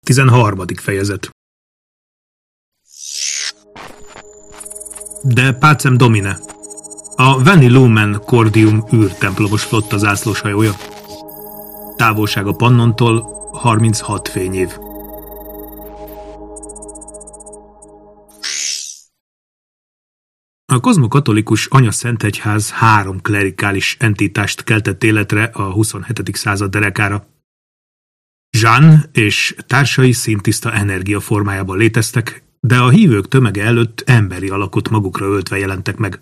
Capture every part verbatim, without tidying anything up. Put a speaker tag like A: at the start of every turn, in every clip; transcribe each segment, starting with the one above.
A: tizenharmadik fejezet. De Pacem Domine. A Veni Lumen Cordium űrtemplomos flotta zászlós hajója. Távolság a Pannontól harminchat fényév. A kozmokatolikus Anyaszentegyház három klerikális entitást keltett életre a huszonhetedik század derekára. Jeanne és társai színtiszta energia formájában léteztek, de a hívők tömege előtt emberi alakot magukra öltve jelentek meg.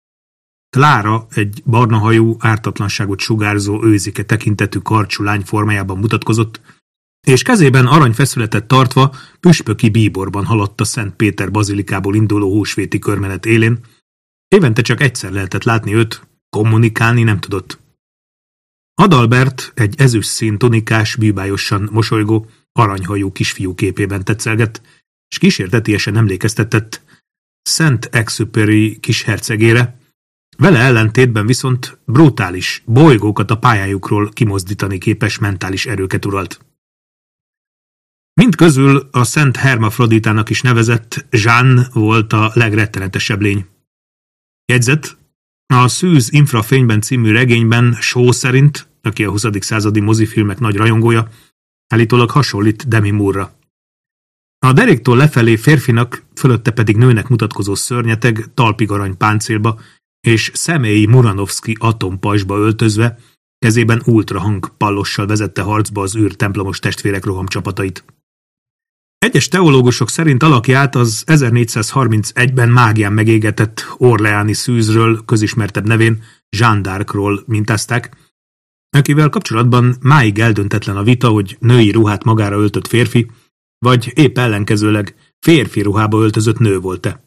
A: Clara egy barnahajú, ártatlanságot sugárzó őzike tekintetű karcsú lány formájában mutatkozott, és kezében aranyfeszületet tartva püspöki bíborban haladt a Szent Péter bazilikából induló húsvéti körmenet élén. Évente csak egyszer lehetett látni őt, kommunikálni nem tudott. Adalbert egy ezüstszín tunikás, bűbályosan mosolygó, aranyhajú kisfiú képében tetszelgett, és kísértetiesen emlékeztetett Saint-Exupéry kis hercegére, vele ellentétben viszont brutális, bolygókat a pályájukról kimozdítani képes mentális erőket uralt. Mindközül a Szent Hermafroditának is nevezett Jeanne volt a legrettenetesebb lény. Jegyzet: a Szűz infrafényben című regényben Shaw szerint, aki a huszadik századi mozifilmek nagy rajongója, állítólag hasonlít Demi Moore-ra. A deréktől lefelé férfinak, fölötte pedig nőnek mutatkozó szörnyeteg talpig arany páncélba és személyi Muranovszki atompajzsba öltözve, kezében ultrahang pallossal vezette harcba az űrtemplomos testvérek rohamcsapatait. Egyes teológusok szerint alakját az ezernégyszázharmincegyben mágián megégetett orleáni szűzről közismertebb nevén Jeanne d'Arcról mintázták, akivel kapcsolatban máig eldöntetlen a vita, hogy női ruhát magára öltött férfi, vagy épp ellenkezőleg férfi ruhába öltözött nő volt-e.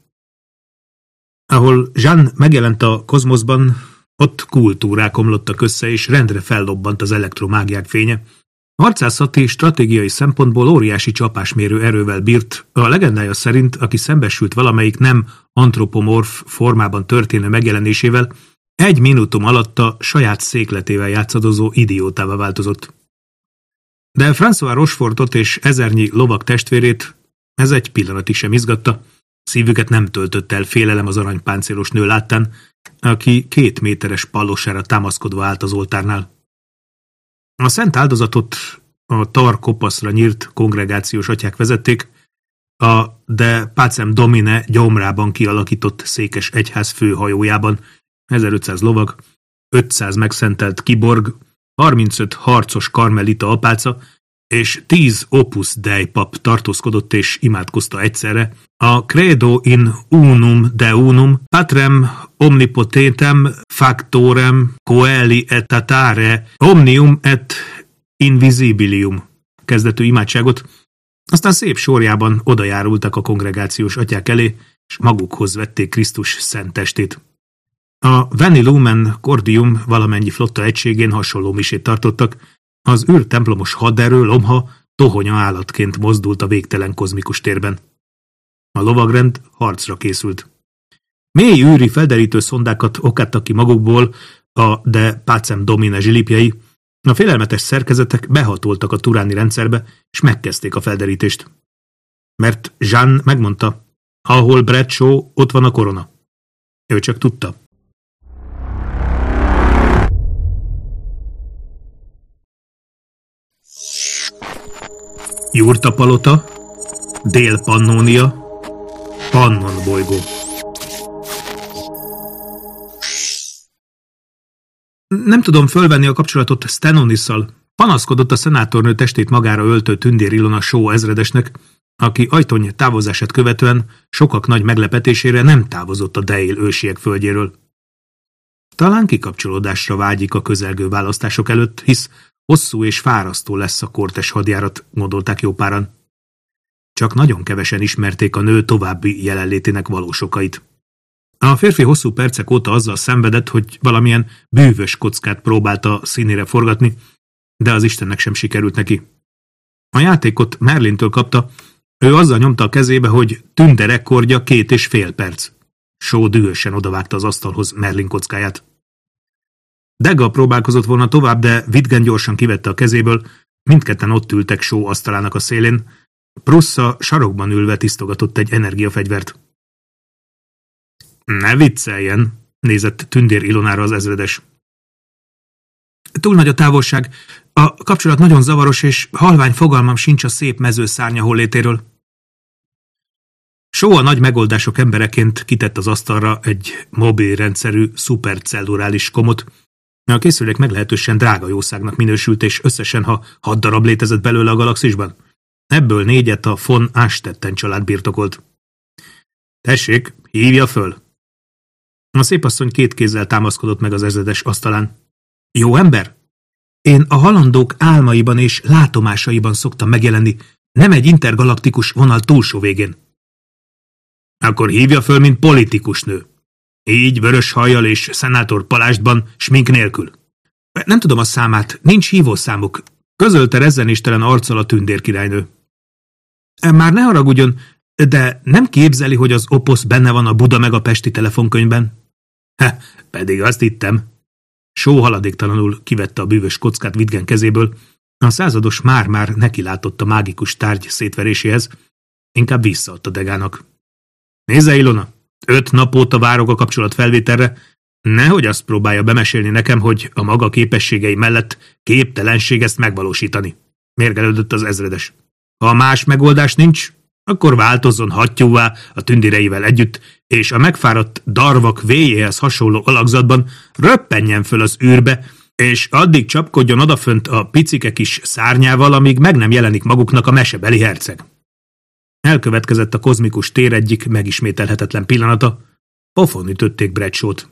A: Ahol Jeanne megjelent a kozmoszban, ott kultúrák omlottak össze, és rendre fellobbant az elektromágiák fénye. Harcászati, stratégiai szempontból óriási csapásmérő erővel bírt, a legendája szerint, aki szembesült valamelyik nem antropomorf formában történő megjelenésével, egy minutum alatt a saját székletével játszadozó idiótává változott. De François Rochefortot és ezernyi lovag testvérét ez egy pillanatig sem izgatta, szívüket nem töltött el félelem az aranypáncélos nő láttán, aki két méteres pallossára támaszkodva állt az oltárnál. A szent áldozatot a tar kopaszra nyírt kongregációs atyák vezették, a de Pacem Domine gyomrában kialakított székes egyház főhajójában, ezerötszáz lovag, ötszáz megszentelt kiborg, harmincöt harcos karmelita apáca és tíz opus dei pap tartózkodott és imádkozta egyszerre a Credo in unum deunum, patrem omnipotentem factorem coeli et atare omnium et invisibilium kezdetű imádságot, aztán szép sorjában odajárultak a kongregációs atyák elé, és magukhoz vették Krisztus szent testét. A Veni Lumen Cordium valamennyi flotta egységén hasonló misét tartottak, az űrtemplomos haderő lomha tohonya állatként mozdult a végtelen kozmikus térben. A lovagrend harcra készült. Mély űri felderítő szondákat okádtak ki magukból a de Pacem Domine zsilipjei, a félelmetes szerkezetek behatoltak a turáni rendszerbe, és megkezdték a felderítést. Mert Jeanne megmondta, ahol Bradshaw, ott van a korona. Ő csak tudta. Jurta palota, Dél-Pannónia, Pannon bolygó. Nem tudom fölvenni a kapcsolatot Stenonisszal. Panaszkodott a szenátornő testét magára öltő Tündér Ilona Shaw ezredesnek, aki ajtony távozását követően sokak nagy meglepetésére nem távozott a Dale ősiek földjéről. Talán kikapcsolódásra vágyik a közelgő választások előtt, hisz hosszú és fárasztó lesz a kortes hadjárat, gondolták jó páran. Csak nagyon kevesen ismerték a nő további jelenlétének valós okait. A férfi hosszú percek óta azzal szenvedett, hogy valamilyen bűvös kockát próbálta színére forgatni, de az Istennek sem sikerült neki. A játékot Merlintől kapta, ő azzal nyomta a kezébe, hogy tünde rekordja két és fél perc. Shaw dühösen odavágta az asztalhoz Merlin kockáját. Dagga próbálkozott volna tovább, de Wittgen gyorsan kivette a kezéből, mindketten ott ültek Shaw asztalának a szélén, Prussa sarokban ülve tisztogatott egy energiafegyvert. Ne vicceljen, nézett Tündér Ilonára az ezredes. Túl nagy a távolság. A kapcsolat nagyon zavaros, és halvány fogalmam sincs a szép mezőszárnya hollétéről. Soha nagy megoldások embereként kitett az asztalra egy mobil rendszerű, szupercellulális komot. A készülék meglehetősen drága jószágnak minősült, és összesen ha hat darab létezett belőle a galaxisban. Ebből négyet a von Anstetten család birtokolt. Tessék, hívja föl! A szépasszony két kézzel támaszkodott meg az ezredes asztalán. Jó ember? Én a halandók álmaiban és látomásaiban szoktam megjelenni, nem egy intergalaktikus vonal túlsó végén. Akkor hívja föl, mint politikus nő. Így vörös hajjal és szenátor palástban, smink nélkül. Nem tudom a számát, nincs hívószámuk, közölte rezzenéstelen arccal a Tündér királynő. Már ne haragudjon, de nem képzeli, hogy az oposz benne van a Buda meg a Pesti telefonkönyvben? He, pedig azt hittem. Só haladéktalanul kivette a bűvös kockát Vidgen kezéből. A százados már-már nekilátott a mágikus tárgy szétveréséhez, inkább visszaadta Degának. Nézze, Ilona, öt nap óta várok a kapcsolat felvételre, nehogy azt próbálja bemesélni nekem, hogy a maga képességei mellett képtelenség ezt megvalósítani. Mérgelődött az ezredes. Ha más megoldás nincs, akkor változzon hattyúvá a tündireivel együtt, és a megfáradt darvak véjéhez hasonló alakzatban röppenjen föl az űrbe, és addig csapkodjon odafönt a picike kis szárnyával, amíg meg nem jelenik maguknak a mesebeli herceg. Elkövetkezett a kozmikus tér egyik megismételhetetlen pillanata, pofon ütötték Bradshawt.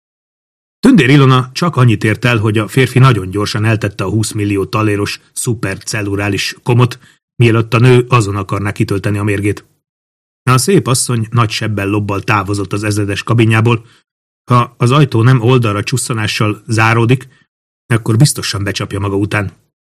A: Tündér Ilona csak annyit ért el, hogy a férfi nagyon gyorsan eltette a húsz millió taléros szupercellulális komot, mielőtt a nő azon akarná kitölteni a mérgét. A szép asszony nagy sebbel lobbal távozott az ezredes kabinjából. Ha az ajtó nem oldalra csusszanással záródik, akkor biztosan becsapja maga után.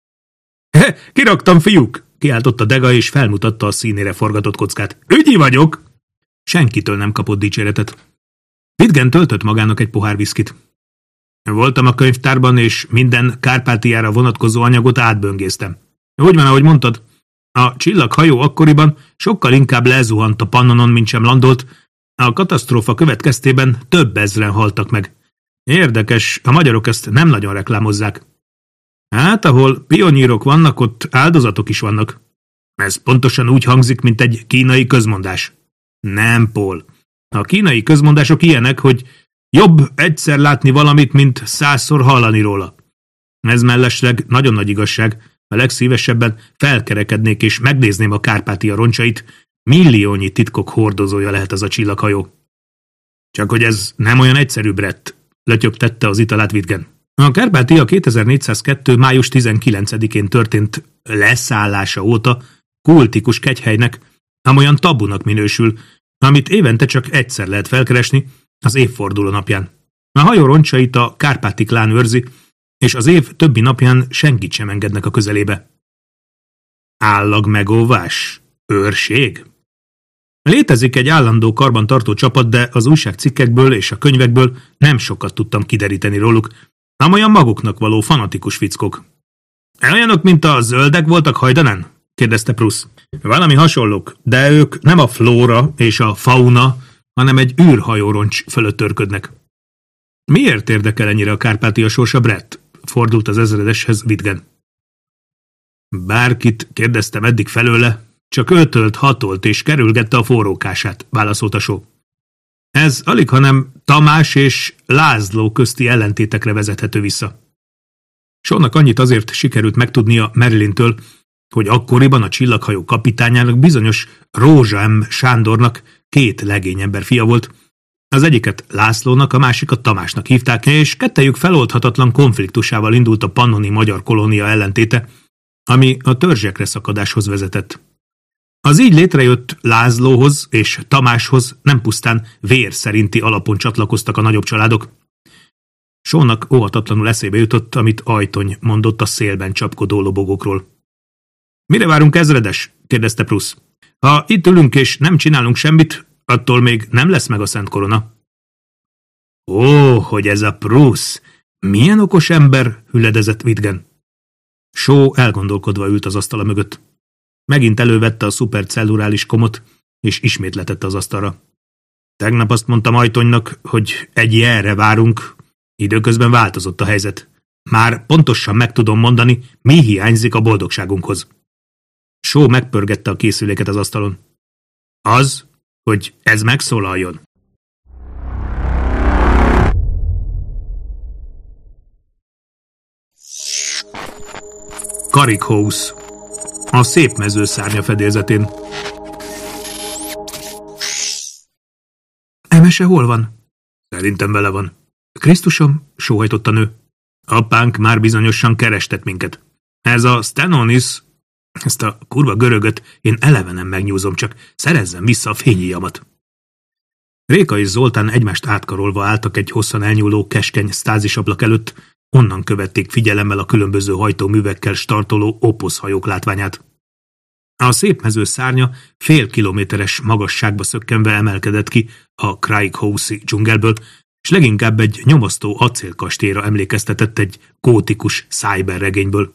A: He, kiraktam, fiúk! Kiáltotta Dega, és felmutatta a színére forgatott kockát. Ügyi vagyok! Senkitől nem kapott dicséretet. Vidgen töltött magának egy pohár viszkit. Voltam a könyvtárban, és minden Kárpátiára vonatkozó anyagot átböngésztem. Úgy van, ahogy mondtad, a csillaghajó akkoriban sokkal inkább lezuhant a Pannonon, mint sem landolt. A katasztrófa következtében több ezren haltak meg. Érdekes, a magyarok ezt nem nagyon reklámozzák. Hát, ahol pionírok vannak, ott áldozatok is vannak. Ez pontosan úgy hangzik, mint egy kínai közmondás. Nem, Paul. A kínai közmondások ilyenek, hogy jobb egyszer látni valamit, mint százszor hallani róla. Ez mellesleg nagyon nagy igazság. A legszívesebben felkerekednék és megnézném a Kárpátia roncsait. Milliónyi titkok hordozója lehet az a csillaghajó. Csak hogy ez nem olyan egyszerű, Brett, lötyögtette az italát Vidgen. A Kárpátia kétezer-négyszázkettő. május tizenkilencedikén történt leszállása óta kultikus kegyhelynek, ám olyan tabunak minősül, amit évente csak egyszer lehet felkeresni, az évforduló napján. A hajó roncsait a Kárpáti klán őrzi, és az év többi napján senkit sem engednek a közelébe. Állagmegóvás? Őrség? Létezik egy állandó karbantartó csapat, de az újságcikkekből és a könyvekből nem sokat tudtam kideríteni róluk, ám olyan maguknak való fanatikus fickók. Olyanok, mint a zöldek voltak hajdanán? Kérdezte Prusz. Valami hasonlók, de ők nem a flóra és a fauna, hanem egy űrhajóroncs fölött törködnek. Miért érdekel ennyire a Kárpátia sorsa, Brett? Fordult az ezredeshez Vidgen. Bárkit kérdeztem eddig felőle, csak ötölt, hatolt és kerülgette a forrókását, válaszolta Só. Ez alighanem Tamás és László közti ellentétekre vezethető vissza. Sónak annyit azért sikerült megtudnia Merlintől, hogy akkoriban a csillaghajó kapitányának bizonyos Rózsa M. Sándornak két legényember fia volt. Az egyiket Lászlónak, a másikat Tamásnak hívták, és kettejük feloldhatatlan konfliktusával indult a pannoni magyar kolónia ellentéte, ami a törzsekre szakadáshoz vezetett. Az így létrejött Lászlóhoz és Tamáshoz nem pusztán vér szerinti alapon csatlakoztak a nagyobb családok. Sónak óhatatlanul eszébe jutott, amit Ajtony mondott a szélben csapkodó lobogókról. Mire várunk, ezredes? Kérdezte Prusz. Ha itt ülünk és nem csinálunk semmit, attól még nem lesz meg a Szent Korona. Ó, hogy ez a Prusz! Milyen okos ember, hüledezett Vidgen. Só elgondolkodva ült az asztala mögött. Megint elővette a szupercellulális komot, és ismét letette az asztalra. Tegnap azt mondtam Ajtonynak, hogy egy ilyenre várunk. Időközben változott a helyzet. Már pontosan meg tudom mondani, mi hiányzik a boldogságunkhoz. Shaw megpörgette a készüléket az asztalon. Az, hogy ez megszólaljon. Carrick House. A szép mező szárnya fedélzetén. Emese hol van? Szerintem vele van. Krisztusom, sóhajtott a nő. Apánk már bizonyosan kerestet minket. Ez a Stenonis, ezt a kurva görögöt én eleve nem megnyúzom, csak szerezzem vissza a fényíjamat. Réka és Zoltán egymást átkarolva álltak egy hosszan elnyúló keskeny sztázisablak előtt, onnan követték figyelemmel a különböző hajtóművekkel startoló Opus hajók látványát. A szép mező szárnya fél kilométeres magasságba szökkenve emelkedett ki a Carrick House-i dzsungelből, és leginkább egy nyomasztó acélkastélyra emlékeztetett egy gótikus cyberregényből.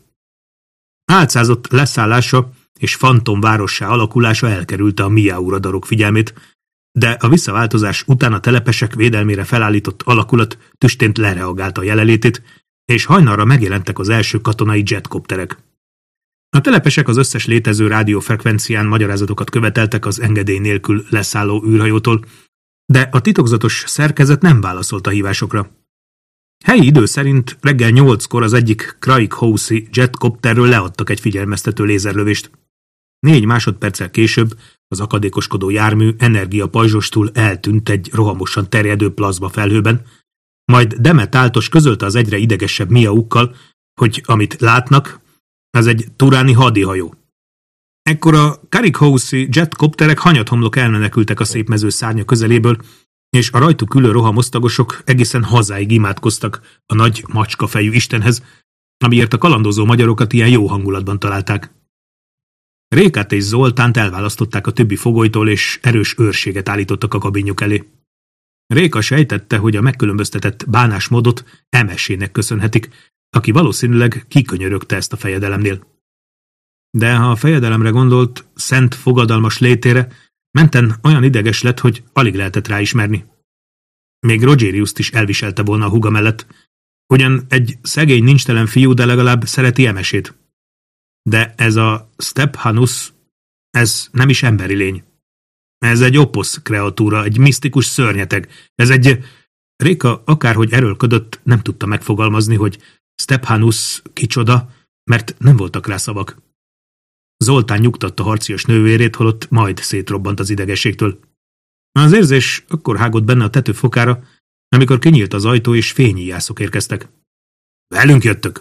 A: Álcázott leszállása és fantomvárossá alakulása elkerülte a Miau radarok figyelmét, de a visszaváltozás után a telepesek védelmére felállított alakulat tüstént lereagálta a jelenlétét, és hajnalra megjelentek az első katonai jetkopterek. A telepesek az összes létező rádiófrekvencián magyarázatokat követeltek az engedély nélkül leszálló űrhajótól, de a titokzatos szerkezet nem válaszolt a hívásokra. Helyi idő szerint reggel nyolckor az egyik Carrick House-i jetkopterről leadtak egy figyelmeztető lézerlövést. Négy másodperccel később az akadékoskodó jármű energiapajzsostól eltűnt egy rohamosan terjedő plazma felhőben, majd Demet Áltos közölte az egyre idegesebb Miaukkal, hogy amit látnak, az egy turáni hadihajó. Ekkor a Carrick House-i jetkopterek hanyathomlok elmenekültek a szép mező szárnya közeléből, és a rajtuk ülő rohamosztagosok egészen hazáig imádkoztak a nagy macskafejű istenhez, amiért a kalandozó magyarokat ilyen jó hangulatban találták. Rékát és Zoltánt elválasztották a többi fogolytól, és erős őrséget állítottak a kabinjuk elé. Réka sejtette, hogy a megkülönböztetett bánásmódot Emesének köszönhetik, aki valószínűleg kikönyörögte ezt a fejedelemnél. De ha a fejedelemre gondolt, szent fogadalmas létére, Menten olyan ideges lett, hogy alig lehetett ráismerni. Még Rogeriust is elviselte volna a húga mellett, ugyan egy szegény nincstelen fiú, de legalább szereti Emesét. De ez a Stephanus, ez nem is emberi lény. Ez egy Opus kreatúra, egy misztikus szörnyeteg. Ez egy... Réka akárhogy erőlködött, nem tudta megfogalmazni, hogy Stephanus kicsoda, mert nem voltak rá szavak. Zoltán nyugtatta harcias nővérét, holott majd szétrobbant az idegességtől. Az érzés akkor hágott benne a tető fokára, amikor kinyílt az ajtó és fényíjászok érkeztek. Velünk jöttök!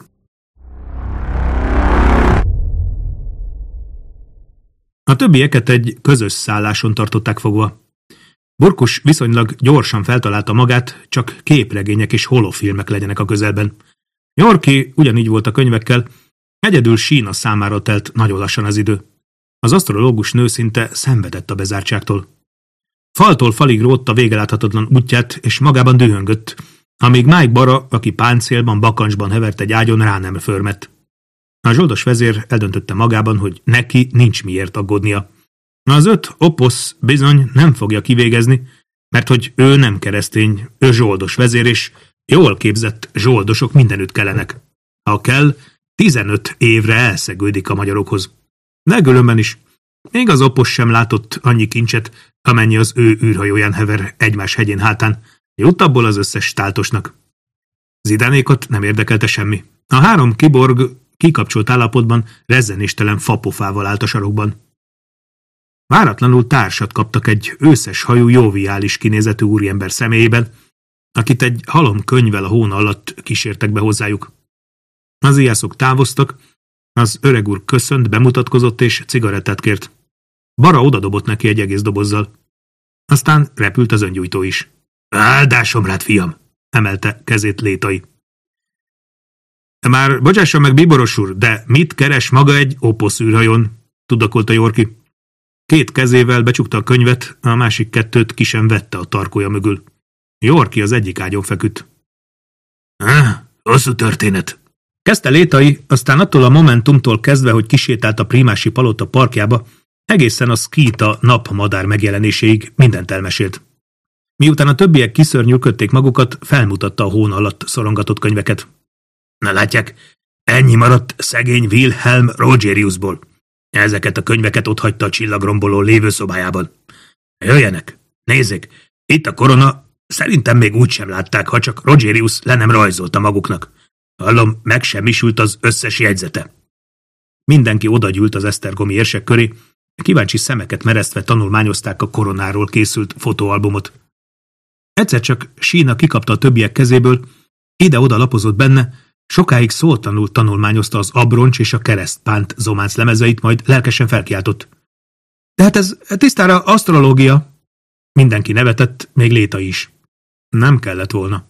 A: A többieket egy közös szálláson tartották fogva. Borkus viszonylag gyorsan feltalálta magát, csak képregények és holofilmek legyenek a közelben. Yorkie ugyanígy volt a könyvekkel, egyedül Sína számára telt nagyon lassan az idő. Az asztrológus nő szinte szenvedett a bezártságtól. Faltól falig rótta végeláthatatlan útját, és magában dühöngött, amíg Mike Bara, aki páncélban, bakancsban hevert egy ágyon, rá nem förmett. A zsoldos vezér eldöntötte magában, hogy neki nincs miért aggódnia. Az öt Opus bizony nem fogja kivégezni, mert hogy ő nem keresztény, ő zsoldos vezér, és jól képzett zsoldosok mindenütt kellenek. Ha kell, tizenöt évre elszegődik a magyarokhoz. De különben is, még az Opus sem látott annyi kincset, amennyi az ő űrhajóján hever egymás hegyén hátán, jut abból az összes stáltosnak. Zidánékot nem érdekelte semmi. A három kiborg kikapcsolt állapotban rezzenéstelen fapofával állt a sarokban. Váratlanul társat kaptak egy őszes hajú, joviális kinézetű úriember személyében, akit egy halom könyvvel a hóna alatt kísértek be hozzájuk. Az ijászok távoztak, az öreg úr köszönt, bemutatkozott és cigarettát kért. Bara odadobott neki egy egész dobozzal. Aztán repült az öngyújtó is. Áldásom rád, fiam! Emelte kezét Létai. Már bocsássa meg, bíboros úr, de mit keres maga egy Opus űrhajón? Tudakolta Yorkie. Két kezével becsukta a könyvet, a másik kettőt ki sem vette a tarkója mögül. Yorkie az egyik ágyon feküdt. Ah, hosszú történet, Kezdte Létai, aztán attól a momentumtól kezdve, hogy kisétált a Primási palota parkjába, egészen a Skita napmadár megjelenéséig mindent elmesélt. Miután a többiek kiszörnyűködték magukat, felmutatta a hón alatt szorongatott könyveket. Na látják, ennyi maradt szegény Wilhelm Rogeriusból. Ezeket a könyveket otthagyta a csillagromboló lévőszobájában. Jöjjenek, nézzék, itt a korona, szerintem még úgy sem látták, ha csak Rogerius le nem rajzolta maguknak. Hallom, megsemmisült az összes jegyzete. Mindenki odagyűlt az esztergomi érsek köré, kíváncsi szemeket meresztve tanulmányozták a koronáról készült fotóalbumot. Egyszer csak Sína kikapta a többiek kezéből, ide-oda lapozott benne, sokáig szótlanul tanulmányozta az abroncs és a keresztpánt zománc lemezeit, majd lelkesen felkiáltott. De hát ez tisztára asztrológia. Mindenki nevetett, még Létai is. Nem kellett volna.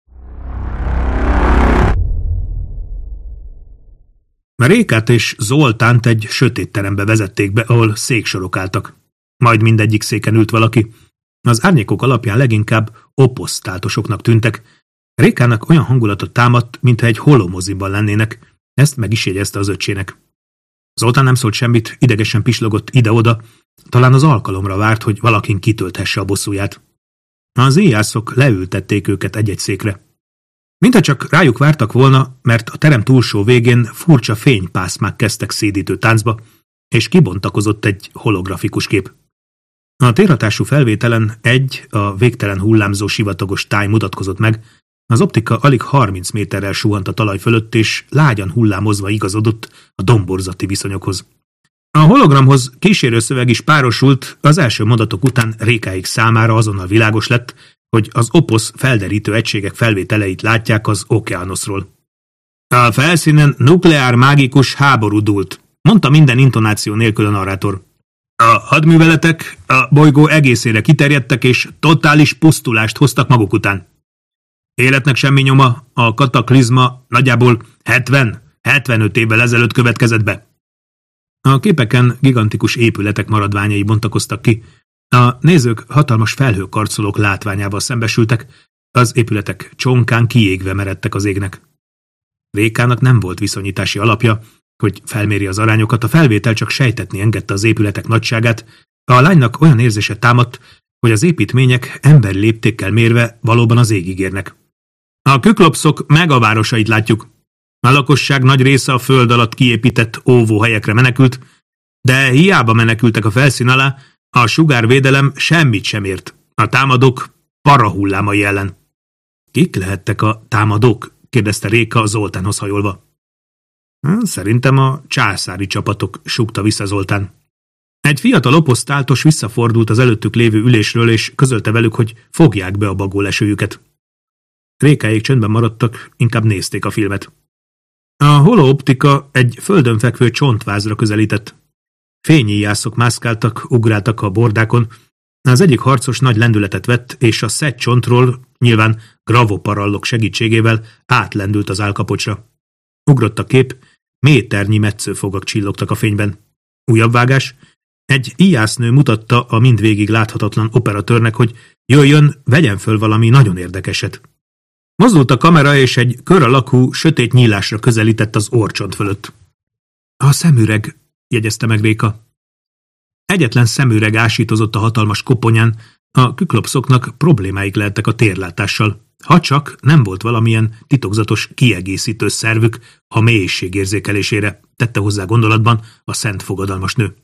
A: Rékát és Zoltánt egy sötét terembe vezették be, ahol széksorok álltak. Majd mindegyik széken ült valaki. Az árnyékok alapján leginkább oposztáltosoknak tűntek. Rékának olyan hangulatot támadt, mintha egy holomoziban lennének. Ezt meg is jegyezte az öccsének. Zoltán nem szólt semmit, idegesen pislogott ide-oda, talán az alkalomra várt, hogy valakin kitölthesse a bosszúját. Az íjászok leültették őket egy-egy székre. Mintha csak rájuk vártak volna, mert a terem túlsó végén furcsa fénypászmák kezdtek szédítő táncba, és kibontakozott egy holografikus kép. A térhatású felvételen egy, a végtelen hullámzó sivatagos táj mutatkozott meg, az optika alig harminc méterrel suhant a talaj fölött, és lágyan hullámozva igazodott a domborzati viszonyokhoz. A hologramhoz kísérő szöveg is párosult, az első mondatok után Rékáik számára azonnal világos lett, hogy az oposz felderítő egységek felvételeit látják az Okeanoszról. A felszínen nukleár mágikus háború dúlt, mondta minden intonáció nélkül a narrátor. A hadműveletek a bolygó egészére kiterjedtek, és totális pusztulást hoztak maguk után. Életnek semmi nyoma, a kataklizma nagyjából hetven-hetvenöt évvel ezelőtt következett be. A képeken gigantikus épületek maradványai bontakoztak ki. A nézők hatalmas felhőkarcolók látványával szembesültek, az épületek csonkán kiégve meredtek az égnek. Rékának nem volt viszonyítási alapja, hogy felméri az arányokat, a felvétel csak sejtetni engedte az épületek nagyságát, a lánynak olyan érzése támadt, hogy az építmények emberi léptékkel mérve valóban az égig érnek. A küklopszok megavárosait látjuk. A lakosság nagy része a föld alatt kiépített óvóhelyekre menekült, de hiába menekültek a felszín alá, a sugárvédelem semmit sem ért. A támadók parahullámai ellen. Kik lehettek a támadók? Kérdezte Réka Zoltánhoz hajolva. Szerintem a császári csapatok, súgta vissza Zoltán. Egy fiatal oposztáltos visszafordult az előttük lévő ülésről, és közölte velük, hogy fogják be a bagólesőjüket. Rékáik csöndben maradtak, inkább nézték a filmet. A holooptika egy földön fekvő csontvázra közelített. Fényíjászok mászkáltak, ugráltak a bordákon. Az egyik harcos nagy lendületet vett, és a szett csontról, nyilván gravoparallok segítségével átlendült az állkapocsra. Ugrott a kép, méternyi metszőfogak csillogtak a fényben. Újabb vágás. Egy íjásznő mutatta a mindvégig láthatatlan operatőrnek, hogy jöjjön, vegyen föl valami nagyon érdekeset. Mozdult a kamera, és egy kör alakú, sötét nyílásra közelített az orrcsont fölött. A szemüreg, jegyezte meg Réka. Egyetlen szemüreg ásítozott a hatalmas koponyán, a küklopszoknak problémáik lehettek a térlátással, ha csak nem volt valamilyen titokzatos kiegészítő szervük a mélység érzékelésére, tette hozzá gondolatban a szent fogadalmas nő.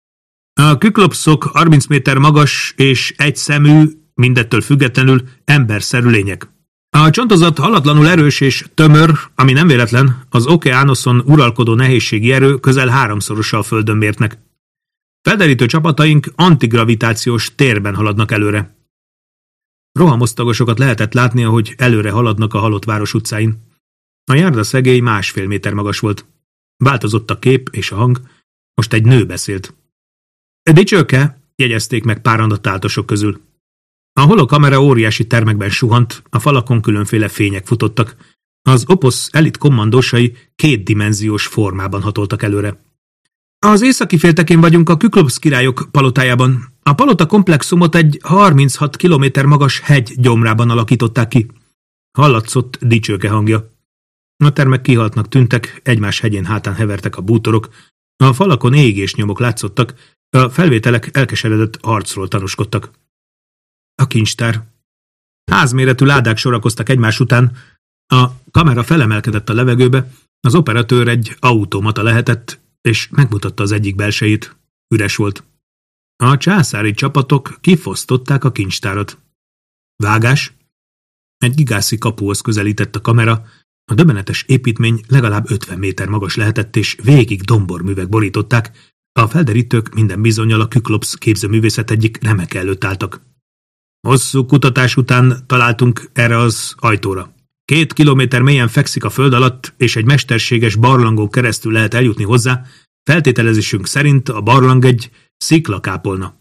A: A küklopszok harminc méter magas és egy szemű, mindettől függetlenül emberszerű lények. A csontozat halatlanul erős és tömör, ami nem véletlen, az Okeánoszon uralkodó nehézségi erő közel háromszorosa a földön mértnek. Felderítő csapataink antigravitációs térben haladnak előre. Rohamosztagosokat lehetett látni, ahogy előre haladnak a halott város utcáin. A járda szegély másfél méter magas volt. Változott a kép és a hang, most egy nő beszélt. Dicsőke, jegyezték meg páran a táltosok közül. A holokamera óriási termekben suhant, a falakon különféle fények futottak. Az oposz elit kommandósai kétdimenziós formában hatoltak előre. Az északi féltekén vagyunk a Küklopsz királyok palotájában. A palota komplexumot egy harminchat kilométer magas hegy gyomrában alakították ki. Hallatszott Dicsőke hangja. A termek kihaltnak tűntek, egymás hegyén hátán hevertek a bútorok, a falakon égés nyomok látszottak, a felvételek elkeseredett harcról tanúskodtak. A kincstár. Házméretű ládák sorakoztak egymás után, a kamera felemelkedett a levegőbe, az operatőr egy automata lehetett, és megmutatta az egyik belsejét. Üres volt. A császári csapatok kifosztották a kincstárat. Vágás. Egy gigászi kapuhoz közelített a kamera, a döbbenetes építmény legalább ötven méter magas lehetett, és végig domborművek borították, a felderítők minden bizonnyal a Küklops képzőművészet egyik remeke előtt álltak. Hosszú kutatás után találtunk erre az ajtóra. Két kilométer mélyen fekszik a föld alatt, és egy mesterséges barlangon keresztül lehet eljutni hozzá, feltételezésünk szerint a barlang egy sziklakápolna.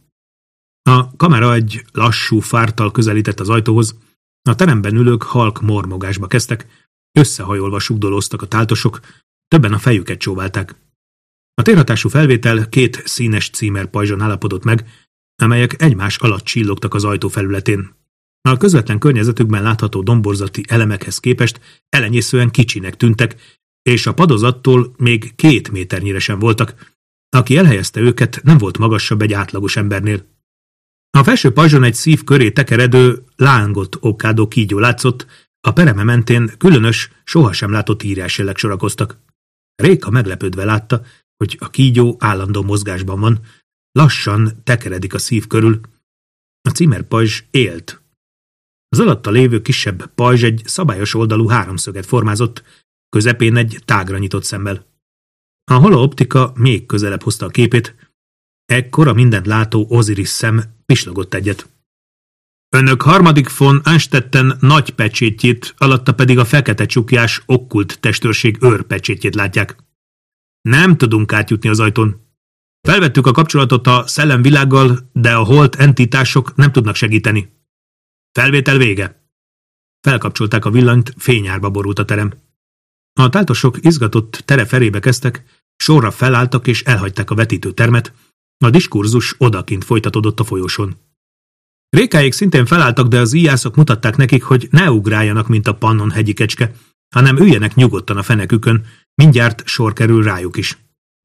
A: A kamera egy lassú fárttal közelített az ajtóhoz, a teremben ülők halk mormogásba kezdtek, összehajolva sugdolóztak a táltosok, többen a fejüket csóválták. A térhatású felvétel két színes címerpajzson állapodott meg, amelyek egymás alatt csillogtak az ajtó felületén. A közvetlen környezetükben látható domborzati elemekhez képest elenyészően kicsinek tűntek, és a padozattól még két méternyire sem voltak. Aki elhelyezte őket, nem volt magasabb egy átlagos embernél. A felső pajzson egy szív köré tekeredő, lángot okádó kígyó látszott, a pereme mentén különös, sohasem látott írásjelek sorakoztak. Réka meglepődve látta, hogy a kígyó állandó mozgásban van, lassan tekeredik a szív körül. A címerpajzs élt. Az alatta lévő kisebb pajzs egy szabályos oldalú háromszöget formázott, közepén egy tágra nyitott szemmel. A holooptika még közelebb hozta a képét, ekkor a mindent látó Osiris szem pislogott egyet. Önök harmadik von Anstetten nagy pecsétjét, alatta pedig a fekete csukjás okkult testőrség őrpecsétjét látják. Nem tudunk átjutni az ajtón. Felvettük a kapcsolatot a szellemvilággal, de a holt entitások nem tudnak segíteni. Felvétel vége. Felkapcsolták a villanyt, fényárba borult a terem. A táltosok izgatott tereferébe kezdtek, sorra felálltak és elhagyták a vetítőtermet, a diskurzus odakint folytatódott a folyosón. Rékáik szintén felálltak, de az íjászok mutatták nekik, hogy ne ugráljanak, mint a Pannon hegyi kecske, hanem üljenek nyugodtan a fenekükön, mindjárt sor kerül rájuk is.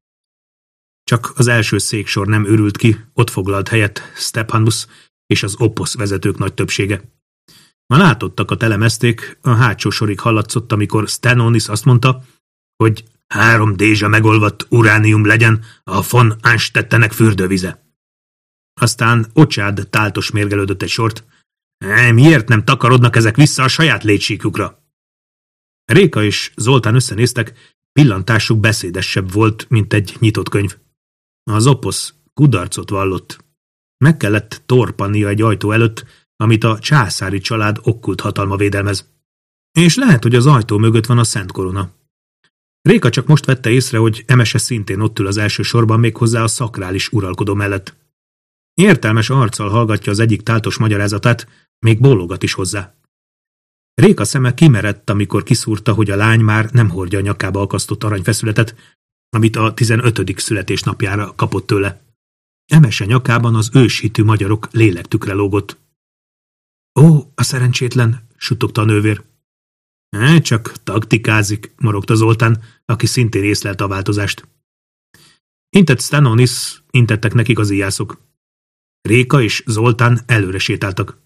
A: Csak az első széksor nem örült ki, ott foglalt helyet Stephanus és az Opos vezetők nagy többsége. A látottak a telemezték, a hátsó sorig hallatszott, amikor Stenonis azt mondta, hogy három dézsa megolvadt uránium legyen a von Anstettenek fürdővize. Aztán Ocsád táltos mérgelődött egy sort. E, miért nem takarodnak ezek vissza a saját létsíkukra? Réka és Zoltán összenéztek, pillantásuk beszédesebb volt, mint egy nyitott könyv. Az Opos kudarcot vallott. Meg kellett torpannia egy ajtó előtt, amit a császári család okkult hatalma védelmez. És lehet, hogy az ajtó mögött van a Szent Korona. Réka csak most vette észre, hogy Emese szintén ott ül az első sorban, méghozzá a szakrális uralkodó mellett. Értelmes arccal hallgatja az egyik táltos magyarázatát, még bólogat is hozzá. Réka szeme kimerett, amikor kiszúrta, hogy a lány már nem hordja a nyakába akasztott aranyfeszületet, amit a tizenötödik születésnapjára kapott tőle. Emese nyakában az őshitű magyarok lélektükre lógott. Ó, a szerencsétlen, suttogta a nővér. E, csak taktikázik, morogta Zoltán, aki szintén észlelte a változást. Intett Stenonis, intettek nekik az íjászok. Réka és Zoltán előre sétáltak.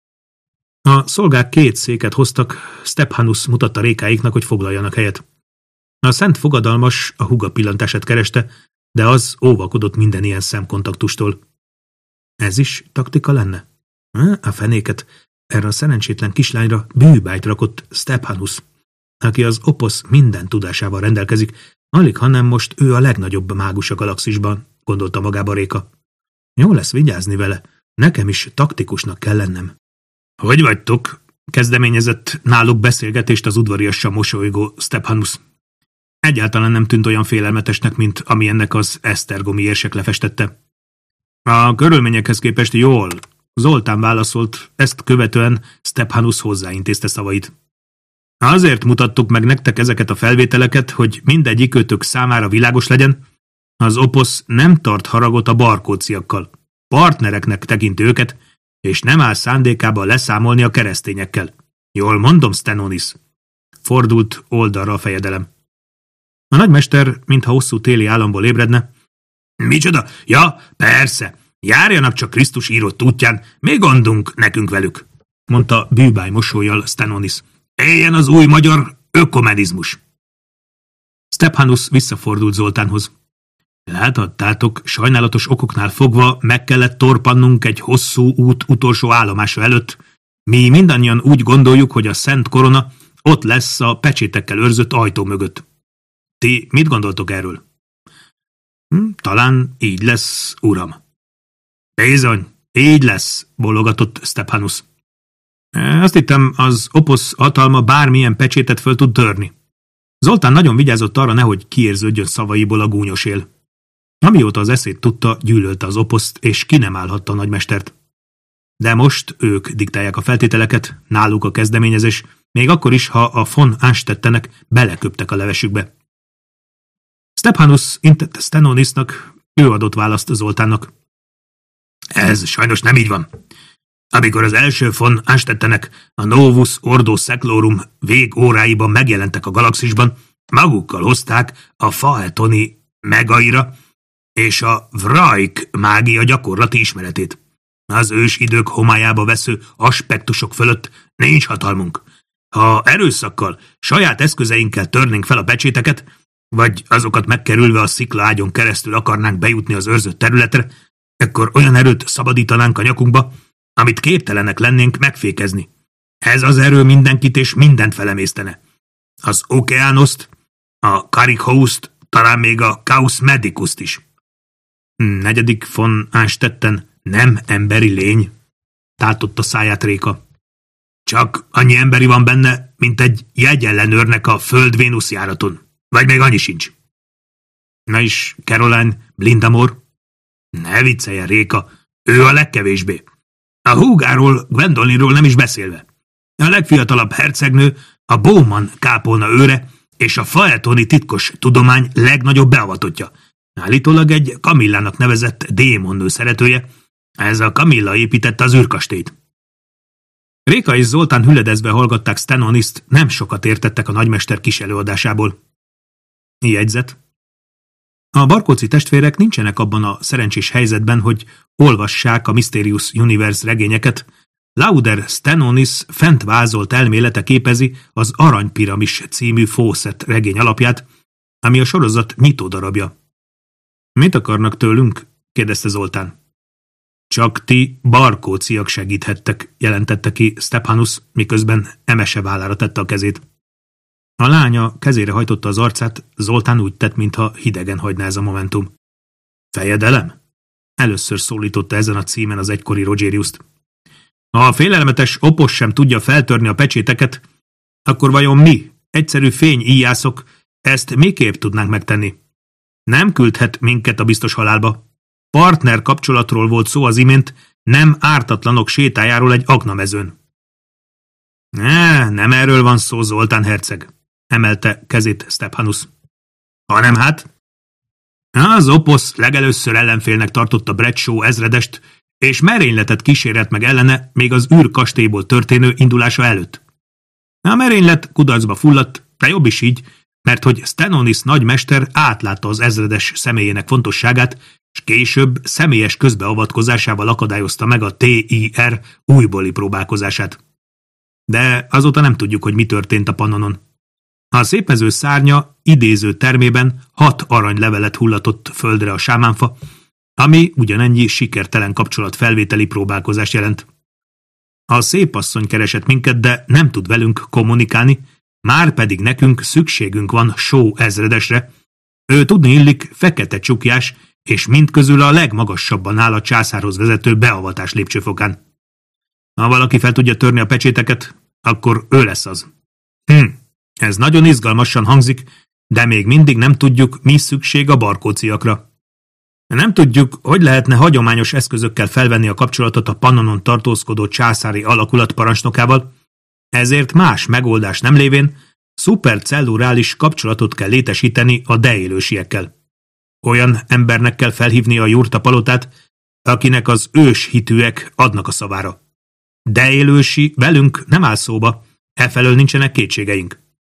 A: A szolgák két széket hoztak, Stephanus mutatta Rékáiknak, hogy foglaljanak helyet. A szent fogadalmas a húga pillantását kereste, de az óvakodott minden ilyen szemkontaktustól. Ez is taktika lenne? A fenéket, erre a szerencsétlen kislányra bűbájt rakott Stephanus, aki az Opos minden tudásával rendelkezik, alig hanem most ő a legnagyobb mágus a galaxisban, gondolta magába Réka. Jó lesz vigyázni vele, nekem is taktikusnak kell lennem. Hogy vagytok? Kezdeményezett náluk beszélgetést az udvariasan mosolygó Stephanus. Egyáltalán nem tűnt olyan félelmetesnek, mint ami ennek az esztergomi érsek lefestette. A körülményekhez képest jól, Zoltán válaszolt, ezt követően Stephanus hozzáintézte szavait. Azért mutattuk meg nektek ezeket a felvételeket, hogy mindegyikőtök számára világos legyen, az Opos nem tart haragot a barkóciakkal. Partnereknek tekint őket, és nem áll szándékában leszámolni a keresztényekkel. Jól mondom, Stenonis? Fordult oldalra a fejedelem. A nagymester, mintha hosszú téli államból ébredne. Micsoda? Ja, persze. Járjanak csak Krisztus írott útján, mi gondunk nekünk velük, mondta bűbáj mosollyal Stenonis. Éljen az új magyar ökumenizmus. Stephanus visszafordult Zoltánhoz. Láthattátok, sajnálatos okoknál fogva meg kellett torpannunk egy hosszú út utolsó állomása előtt. Mi mindannyian úgy gondoljuk, hogy a Szent Korona ott lesz a pecsétekkel őrzött ajtó mögött. Ti mit gondoltok erről? Hm, talán így lesz, uram. Bizony, így lesz, bólogatott Stephanus. Azt hittem, az oposz hatalma bármilyen pecsétet föl tud törni. Zoltán nagyon vigyázott arra, nehogy kiérződjön szavaiból a gúnyos él. Amióta az eszét tudta, gyűlölte az oposzt, és ki nem állhatta a nagymestert. De most ők diktálják a feltételeket, náluk a kezdeményezés, még akkor is, ha a von Anstettenek beleköptek a levesükbe. Stephanus intett Stenonisnak, ő adott választ Zoltánnak. Ez sajnos nem így van. Amikor az első von Anstettenek a Novus Ordo Seclorum végóráiban megjelentek a galaxisban, magukkal hozták a Phaetoni megaira és a Vrajk mágia gyakorlati ismeretét. Az ős idők homályába vesző aspektusok fölött nincs hatalmunk. Ha erőszakkal, saját eszközeinkkel törnénk fel a pecséteket, vagy azokat megkerülve a sziklaágyon keresztül akarnánk bejutni az őrzött területre, akkor olyan erőt szabadítanánk a nyakunkba, amit képtelenek lennénk megfékezni. Ez az erő mindenkit és mindent felemésztene. Az Okeanoszt, a Karikhószt, talán még a Chaos Medicust is. Negyedik von Anstetten nem emberi lény, tátotta száját Réka. Csak annyi emberi van benne, mint egy jegyellenőrnek a Föld-Vénusz járaton. Vagy még annyi sincs. Na is Caroline Blindamore? Ne vicceljen, Réka, ő a legkevésbé. A húgáról, Gwendolinról nem is beszélve. A legfiatalabb hercegnő, a Bowman kápolna őre és a Phaetoni titkos tudomány legnagyobb beavatottja. Állítólag egy Kamillának nevezett démonnő szeretője. Ez a Kamilla építette az űrkastélyt. Réka és Zoltán hüledezve hallgatták Stenoniszt, nem sokat értettek a nagymester kis előadásából. Jegyzet. A Barkóczy testvérek nincsenek abban a szerencsés helyzetben, hogy olvassák a Mysterious Universe regényeket. Lauder Stenonis fent vázolt elmélete képezi az Aranypiramis című Fawcett regény alapját, ami a sorozat nyitódarabja. Mit akarnak tőlünk? Kérdezte Zoltán. Csak ti barkóciak segíthettek, jelentette ki Stephanus, miközben emese vállára tette a kezét. A lánya kezére hajtotta az arcát, Zoltán úgy tett, mintha hidegen hagyná ez a momentum. Fejedelem? Először szólította ezen a címen az egykori Rogeriust. Ha a félelmetes opos sem tudja feltörni a pecséteket, akkor vajon mi, egyszerű fényíjászok, ezt miképp tudnánk megtenni? Nem küldhet minket a biztos halálba. Partner kapcsolatról volt szó az imént, nem ártatlanok sétájáról egy aknamezőn. Ne, nem erről van szó, Zoltán herceg, emelte kezét Stephanus. Hanem hát? Az oposz legelőször ellenfélnek tartotta Bradshaw ezredest, és merényletet kísérelt meg ellene még az űrkastélyból történő indulása előtt. A merénylet kudarcba fulladt, de jobb is így, mert hogy Stenonis nagymester átlátta az ezredes személyének fontosságát, és később személyes közbeavatkozásával akadályozta meg a té i er újbóli próbálkozását. De azóta nem tudjuk, hogy mi történt a Pannonon. A szépező szárnya idéző termében hat aranylevelet hullatott földre a sámánfa, ami ugyanennyi sikertelen kapcsolatfelvételi próbálkozást jelent. A szépasszony keresett minket, de nem tud velünk kommunikálni, már pedig nekünk szükségünk van Shaw ezredesre. Ő tudni illik fekete csukjás, és mindközül a legmagasabban áll a császárhoz vezető beavatás lépcsőfokán. Ha valaki fel tudja törni a pecséteket, akkor ő lesz az. Hm, ez nagyon izgalmasan hangzik, de még mindig nem tudjuk, mi szükség a barkóciakra. Nem tudjuk, hogy lehetne hagyományos eszközökkel felvenni a kapcsolatot a Pannonon tartózkodó császári alakulat parancsnokával, ezért más megoldás nem lévén szupercellurális kapcsolatot kell létesíteni a deélősiekkel. Olyan embernek kell felhívni a jurta palotát, akinek az ős hitűek adnak a szavára. Deélősi velünk nem áll szóba, efelől nincsenek kétségeink.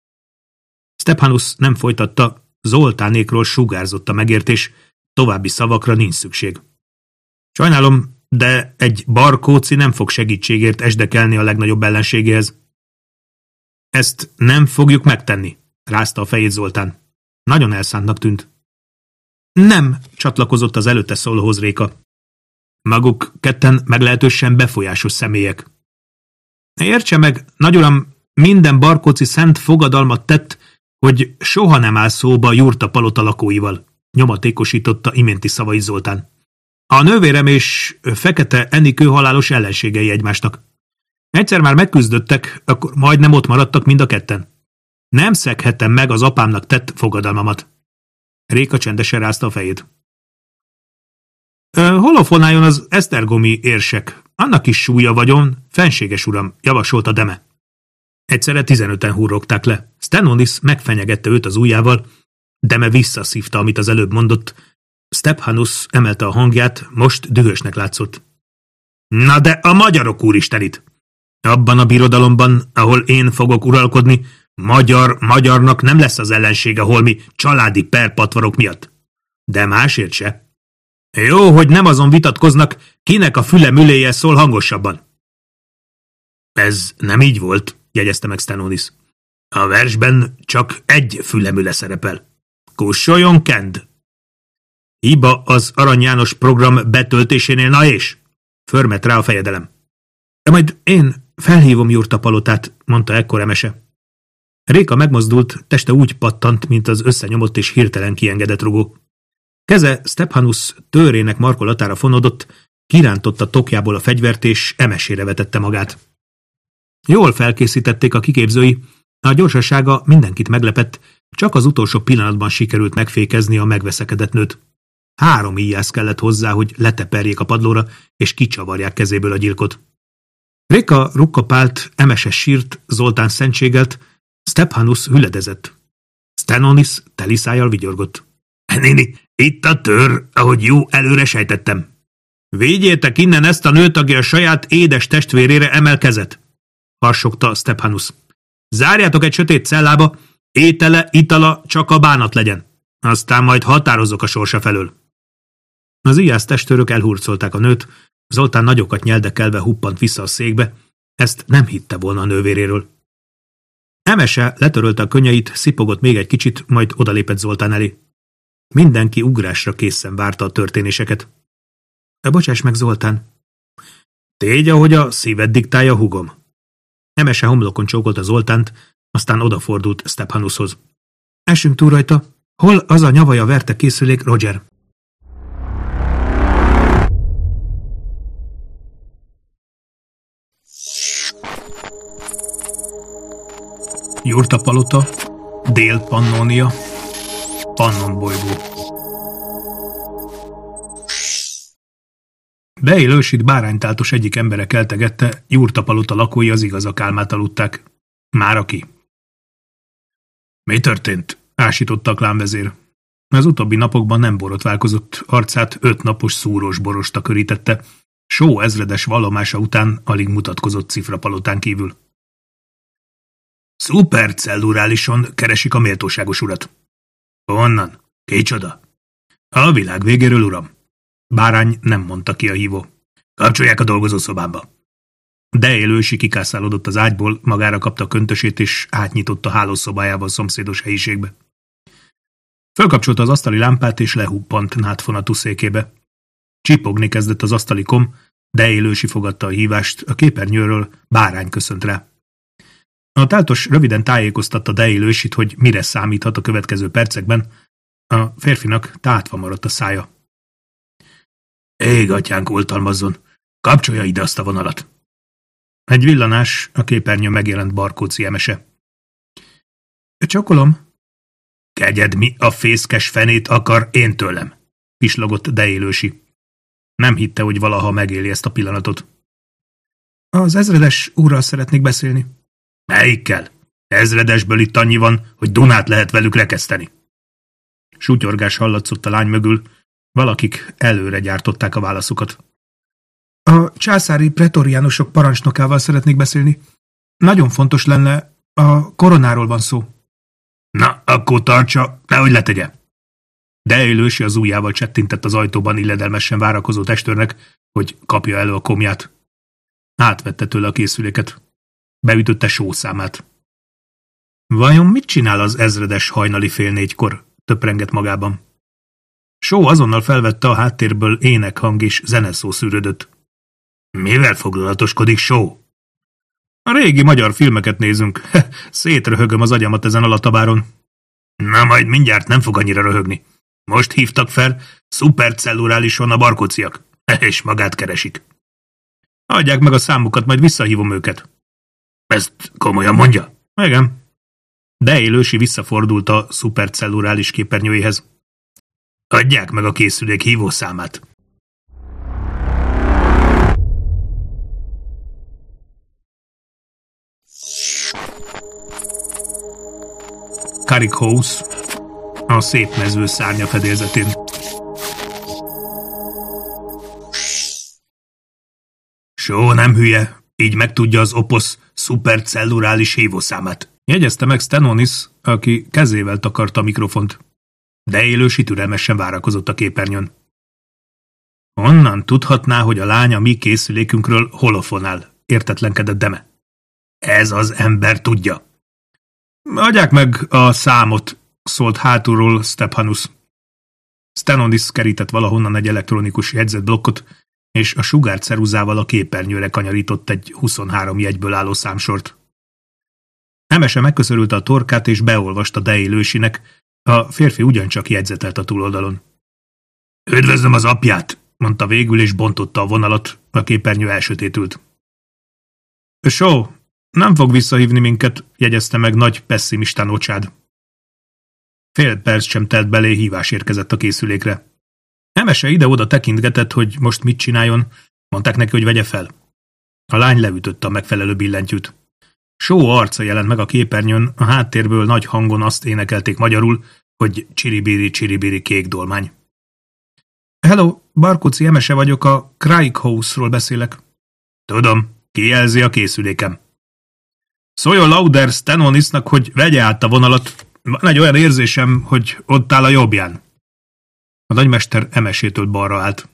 A: Stephanus nem folytatta, Zoltánékról sugárzott a megértés, további szavakra nincs szükség. Sajnálom, de egy barkóci nem fog segítségért esdekelni a legnagyobb ellenségéhez. Ezt nem fogjuk megtenni, rázta a fejét Zoltán. Nagyon elszántnak tűnt. Nem, csatlakozott az előtte szólóhoz Réka. Maguk ketten meglehetősen befolyásos személyek. Értse meg, nagyuram, minden barkóci szent fogadalmat tett, hogy soha nem áll szóba Jurta palota lakóival, nyomatékosította iménti szavai Zoltán. A nővérem és Fekete Enikő halálos ellenségei egymásnak. Egyszer már megküzdöttek, akkor majdnem ott maradtak mind a ketten. Nem szeghettem meg az apámnak tett fogadalmamat. Réka csendesen rázta a fejét. Holofonáljon az esztergomi érsek. Annak is súlya vagyon, fenséges uram, javasolta Deme. Egyszerre tizenöten hurrogták le. Stenonis megfenyegette őt az ujjával. Deme visszaszívta, amit az előbb mondott. Stephanus emelte a hangját, most dühösnek látszott. Na de a magyarok úristenit! Abban a birodalomban, ahol én fogok uralkodni, magyar magyarnak nem lesz az ellensége holmi családi perpatvarok miatt. De másért se. Jó, hogy nem azon vitatkoznak, kinek a füle müléje szól hangosabban. Ez nem így volt, jegyezte meg Stenonis. A versben csak egy fülemüle szerepel. Kussoljon, Kend! Hiba az Arany János program betöltésénél, na és? Förmet rá a fejedelem. De majd én felhívom Jurta palotát, mondta ekkor Emese. Réka megmozdult, teste úgy pattant, mint az összenyomott és hirtelen kiengedett rugó. Keze Stephanus tőrének markolatára fonódott, kirántotta tokjából a fegyvert és Emesére vetette magát. Jól felkészítették a kiképzői, a gyorsasága mindenkit meglepett, csak az utolsó pillanatban sikerült megfékezni a megveszekedett nőt. Három íjász kellett hozzá, hogy leteperjék a padlóra, és kicsavarják kezéből a gyilkot. Réka rukkapált, Emese sírt, Zoltán szentségelt, Stephanus hüledezett. Stenonis teliszájjal vigyorgott. Néni, itt a tör, ahogy jó előre sejtettem. Védjétek innen ezt a nőt, aki a saját édes testvérére emelkezett, harsogta Stephanus. Zárjátok egy sötét cellába, étele, itala csak a bánat legyen. Aztán majd határozok a sorsa felől. Az ijász testőrök elhurcolták a nőt, Zoltán nagyokat nyeldekelve huppant vissza a székbe, ezt nem hitte volna a nővéréről. Emese letörölte a könnyeit, szipogott még egy kicsit, majd odalépett Zoltán elé. Mindenki ugrásra készen várta a történéseket. Bocsáss meg, Zoltán. Tégy, ahogy a szíved diktálja, húgom. Emese homlokon csókolta Zoltánt, aztán odafordult Stephanushoz. Essünk túl rajta. Hol az a nyavaja verte készülék, Roger? Jurta palota, Dél-Pannónia, Pannon bolygó. Beélősit báránytáltos egyik embere keltegette, Jurta palota lakói az igazak álmát aludták. Már aki. Mi történt? Ásította a klánvezér. Az utóbbi napokban nem borotválkozott, arcát öt napos szúrós borosta körítette, Só ezredes vallomása után alig mutatkozott cifrapalotán kívül. Szupercellurálison keresik a méltóságos urat. Honnan? Kicsoda? A világ végéről, uram. Bárány nem mondta ki a hívó. Kapcsolják a dolgozószobába. De élősi kikászálódott az ágyból, magára kapta a köntösét és átnyitotta hálószobájába a szomszédos helyiségbe. Fölkapcsolta az asztali lámpát és lehuppant nátfonatú székébe. Csipogni kezdett az asztali kom, de élősi fogadta a hívást, a képernyőről Bárány köszönt rá. A táltos röviden tájékoztatta Deillősit, hogy mire számíthat a következő percekben. A férfinak tátva maradt a szája. Ég, atyánk oltalmazzon! Kapcsolja ide azt a vonalat! Egy villanás, a képernyő megjelent Barkóczy Emese. Csokolom. Kegyed, mi a fészkes fenét akar én tőlem? Pislogott Deillősi. Nem hitte, hogy valaha megéli ezt a pillanatot. Az ezredes úrral szeretnék beszélni. Melyikkel? Ezredesből itt annyi van, hogy Dunát lehet velük rekeszteni. Sutyorgás hallatszott a lány mögül, valakik előre gyártották a válaszukat. A császári pretoriánusok parancsnokával szeretnék beszélni. Nagyon fontos lenne, a koronáról van szó. Na, akkor tartsa, nehogy letegye. Dale Lucy az ujjával csettintett az ajtóban illedelmesen várakozó testőrnek, hogy kapja elő a komját. Átvette tőle a készüléket. Beütötte Shaw számát. Vajon mit csinál az ezredes hajnali fél négykor? Töprengett magában. Shaw azonnal felvette a háttérből énekhang és zeneszó szűrődött. Mivel foglalatoskodik, Shaw? A régi magyar filmeket nézünk. Szétröhögöm az agyamat ezen a latabáron. Na majd mindjárt nem fog annyira röhögni. Most hívtak fel, szupercellulálison a barkóciak, és magát keresik. Adják meg a számukat, majd visszahívom őket. Ezt komolyan mondja? Igen. Dale Lucy visszafordult a szupercellulális képernyőjéhez. Adják meg a készülék hívószámát. Carrick House, a szép mező szárnya fedélzetén. Shaw nem hülye, így megtudja az oposz szupercellulális hívószámát. Jegyezte meg Stenonis, aki kezével takarta a mikrofont. Dale Lucy türelmesen várakozott a képernyőn. Honnan tudhatná, hogy a lány a mi készülékünkről holofonál? Értetlenkedett Deme. Ez az ember tudja. Adják meg a számot, szólt hátulról Stephanus. Stenonis kerített valahonnan egy elektronikus jegyzetblokkot, és a sugárceruzával a képernyőre kanyarított egy huszonhárom jegyből álló számsort. Emese megköszörülte a torkát, és beolvasta Dale Lucynek, a férfi ugyancsak jegyzetelt a túloldalon. Üdvözlöm az apját, mondta végül, és bontotta a vonalat, a képernyő elsötétült. Shaw, nem fog visszahívni minket, jegyezte meg nagy pessimistán Ocsád. Fél perc sem telt belé, hívás érkezett a készülékre. Emese ide-oda tekintgetett, hogy most mit csináljon, mondták neki, hogy vegye fel. A lány leütötte a megfelelő billentyűt. Shaw arca jelent meg a képernyőn, a háttérből nagy hangon azt énekelték magyarul, hogy csiribiri, csiribiri kék dolmány. Hello, Barkóci Emese vagyok, a Carrick House-ról beszélek. Tudom, kijelzi a készülékem. Szóljon Lauder Stenonisnak, hogy vegye át a vonalat. Van egy olyan érzésem, hogy ott áll a jobbján. A nagymester Emesétől balra állt.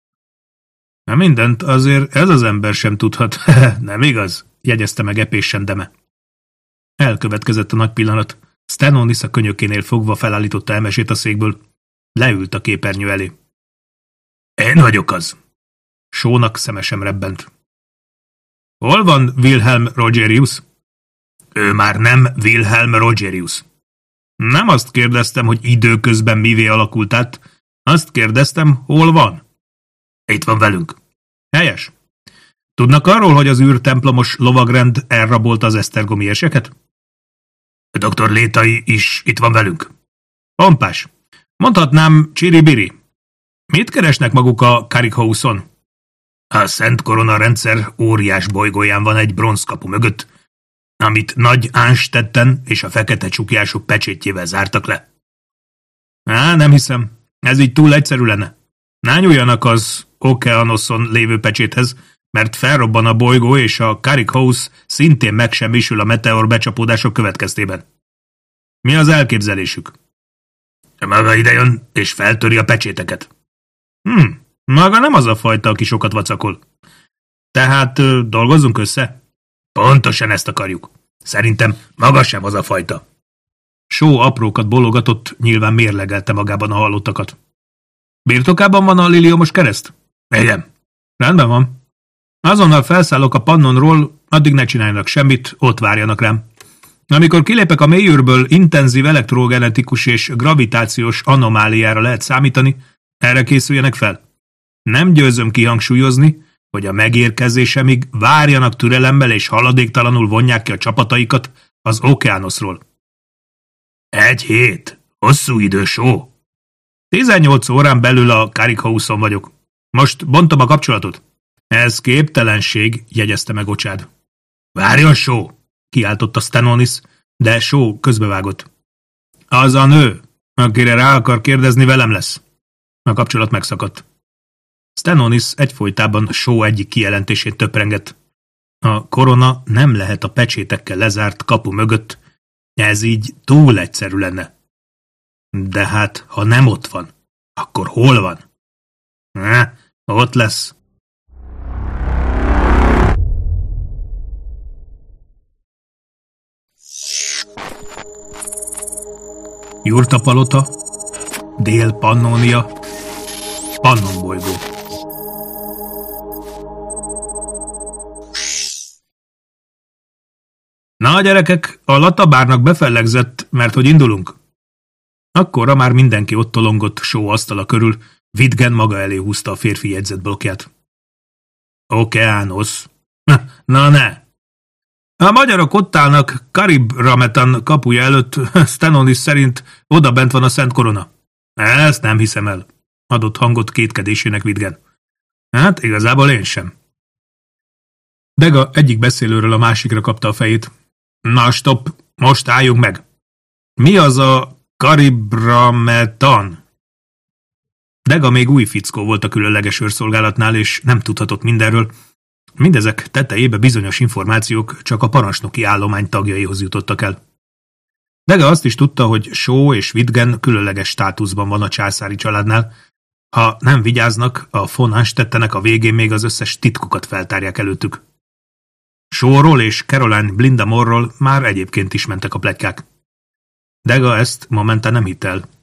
A: Na mindent azért ez az ember sem tudhat. Nem igaz? Jegyezte meg epésen Deme. Elkövetkezett a nagy pillanat. Stenonis a könyökénél fogva felállította Emesét a székből. Leült a képernyő elé. Én vagyok az. Shawnak szeme sem rebbent. Hol van Wilhelm Rogerius? Ő már nem Wilhelm Rogerius. Nem azt kérdeztem, hogy időközben mivé alakult át, azt kérdeztem, hol van? Itt van velünk. Helyes. Tudnak arról, hogy az űrtemplomos lovagrend elrabolta az esztergomi érseket? doktor Létai is itt van velünk. Pompás. Mondhatnám csiribiri. Mit keresnek maguk a Carrick House-on? A Szent Korona rendszer óriás bolygóján van egy bronzkapu mögött, amit Nagy Ánstetten és a fekete csukjások pecsétjével zártak le. Á, nem hiszem. Ez így túl egyszerű lenne. Ne nyúljanak az Okeanoszon lévő pecséthez, mert felrobban a bolygó, és a Carrick House szintén megsemmisül a meteor becsapódások következtében. Mi az elképzelésük? Maga idejön, és feltöri a pecséteket. Hm, maga nem az a fajta, aki sokat vacakol. Tehát ö, dolgozzunk össze? Pontosan ezt akarjuk. Szerintem maga sem az a fajta. Shaw aprókat bologatott, nyilván mérlegelte magában a hallottakat. Birtokában van a liliomos kereszt? Igen. Rendben van. Azonnal felszállok a Pannonról, addig ne csináljanak semmit, ott várjanak rám. Amikor kilépek a mélyűrből, intenzív elektrogenetikus és gravitációs anomáliára lehet számítani, erre készüljenek fel. Nem győzöm kihangsúlyozni, hogy a megérkezésemig várjanak türelemmel és haladéktalanul vonják ki a csapataikat az Okeanoszról. Egy hét. Hosszú idő, Shaw. tizennyolc órán belül a Carrick House-on vagyok. Most bontom a kapcsolatot. Ez képtelenség, jegyezte meg Ocsád. Várjon, Shaw! Kiáltotta Stenonis, de Shaw közbevágott. Az a nő, akire rá akar kérdezni, velem lesz. A kapcsolat megszakadt. Stenonis egyfolytában Shaw egyik kijelentését töprengett. A korona nem lehet a pecsétekkel lezárt kapu mögött, Ez így túl egyszerű lenne. De hát, ha nem ott van, akkor hol van? Ne, ott lesz. Jurtapalota, Dél-Pannónia, Pannonbolygó. Na, gyerekek, a latabárnak befellegzett, mert hogy indulunk. Akkorra már mindenki ott tolongott só asztala körül, Vidgen maga elé húzta a férfi jegyzetblokkját. Okeánosz. Na ne! A magyarok ott állnak Karib-Rametan kapuja előtt, Stenonis szerint odabent van a Szent Korona. Ezt nem hiszem el, adott hangot kétkedésének Vidgen. Hát igazából én sem. Dega egyik beszélőről a másikra kapta a fejét. Na stop, most álljunk meg. Mi az a Karib-Rametan? Dega még új fickó volt a különleges őrszolgálatnál, és nem tudhatott mindenről. Mindezek tetejébe bizonyos információk csak a parancsnoki állomány tagjaihoz jutottak el. Dega azt is tudta, hogy Shaw és Vidgen különleges státuszban van a császári családnál. Ha nem vigyáznak, a von Anstettenek a végén még az összes titkokat feltárják előttük. Shawról és Caroline Blindamore-ról már egyébként is mentek a pletykák. Dega ezt momentán nem hitt el.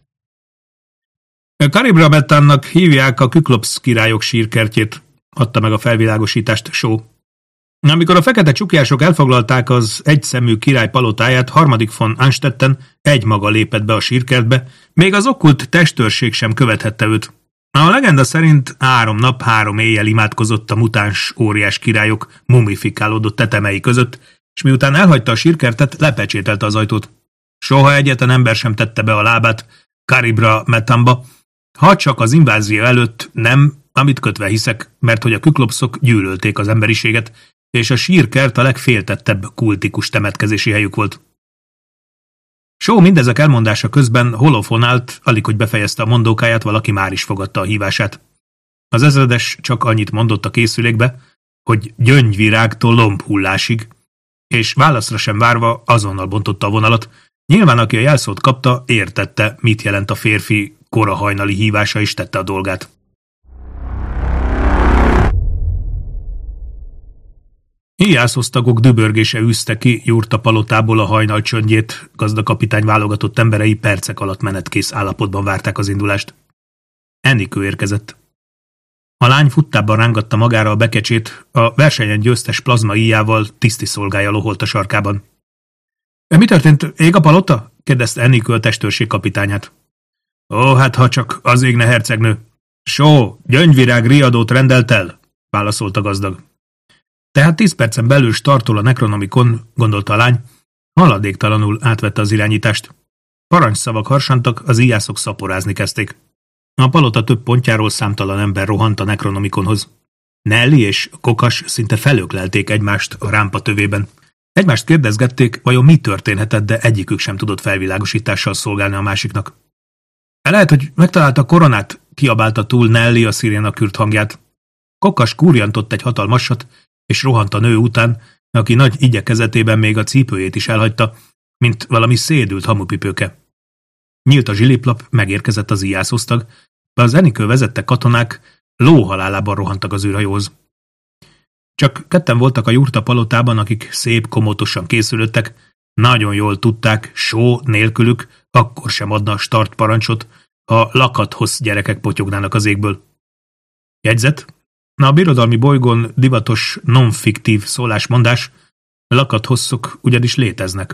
A: Karib-Rametannak hívják a Küklops királyok sírkertjét, adta meg a felvilágosítást Shaw. Amikor a fekete csukjások elfoglalták az egyszemű király palotáját, harmadik von Anstetten egymaga lépett be a sírkertbe, még az okkult testőrség sem követhette őt. A legenda szerint három nap, három éjjel imádkozott a mutáns óriás királyok mumifikálódott tetemei között, és miután elhagyta a sírkertet, lepecsételte az ajtót. Soha egyetlen ember sem tette be a lábát Karib-Rametanba, ha csak az invázió előtt nem, amit kötve hiszek, mert hogy a küklopszok gyűlölték az emberiséget, és a sírkert a legféltettebb kultikus temetkezési helyük volt. Shaw mindezek elmondása közben holofonált, alig hogy befejezte a mondókáját, valaki már is fogadta a hívását. Az ezredes csak annyit mondott a készülékbe, hogy gyöngyvirágtól lombhullásig, és válaszra sem várva azonnal bontotta a vonalat. Nyilván aki a jelszót kapta, értette, mit jelent a férfi kora hajnali hívása, és tette a dolgát. Ijászoztagok dübörgése űzte ki Jurtapalotából a hajnal csöndjét, gazdakapitány válogatott emberei percek alatt menetkész állapotban várták az indulást. Enikő érkezett. A lány futtában rángatta magára a bekecsét, a versenyen győztes plazma íjával tiszti szolgája loholt a sarkában. – Mi történt? Ég a palota? – kérdezte Enikő a testőrség kapitányát. – Ó, hát ha csak az égne, hercegnő. Shaw, gyöngyvirág riadót rendelt el – válaszolt a gazdag. Tehát tíz percen belül startol a Necronomicon, gondolta a lány, haladéktalanul átvette az irányítást. Parancsszavak harsantak, az íjászok szaporázni kezdték. A palota több pontjáról számtalan ember rohant a Necronomiconhoz. Nelly és Kokas szinte felöklelték egymást a rámpa tövében. Egymást kérdezgették, vajon mi történhetett, de egyikük sem tudott felvilágosítással szolgálni a másiknak. Lehet, hogy megtalálta a koronát, kiabálta túl Nelly a sziréna kürt hangját. Kokas kúrjantott egy hatalmasat, és rohant a nő után, aki nagy igyekezetében még a cipőjét is elhagyta, mint valami szédült hamupipőke. Nyílt a zsiliplap, megérkezett az ijászoztag, de az Enikő vezette katonák lóhalálában rohantak az űrhajóhoz. Csak ketten voltak a Jurtapalotában, akik szép komótosan készülöttek, nagyon jól tudták, Shaw nélkülük akkor sem adna startparancsot, ha lakathoz gyerekek potyognának az égből. Jegyzet? A birodalmi bolygón divatos, non-fiktív szólásmondás, lakathosszok ugyanis léteznek.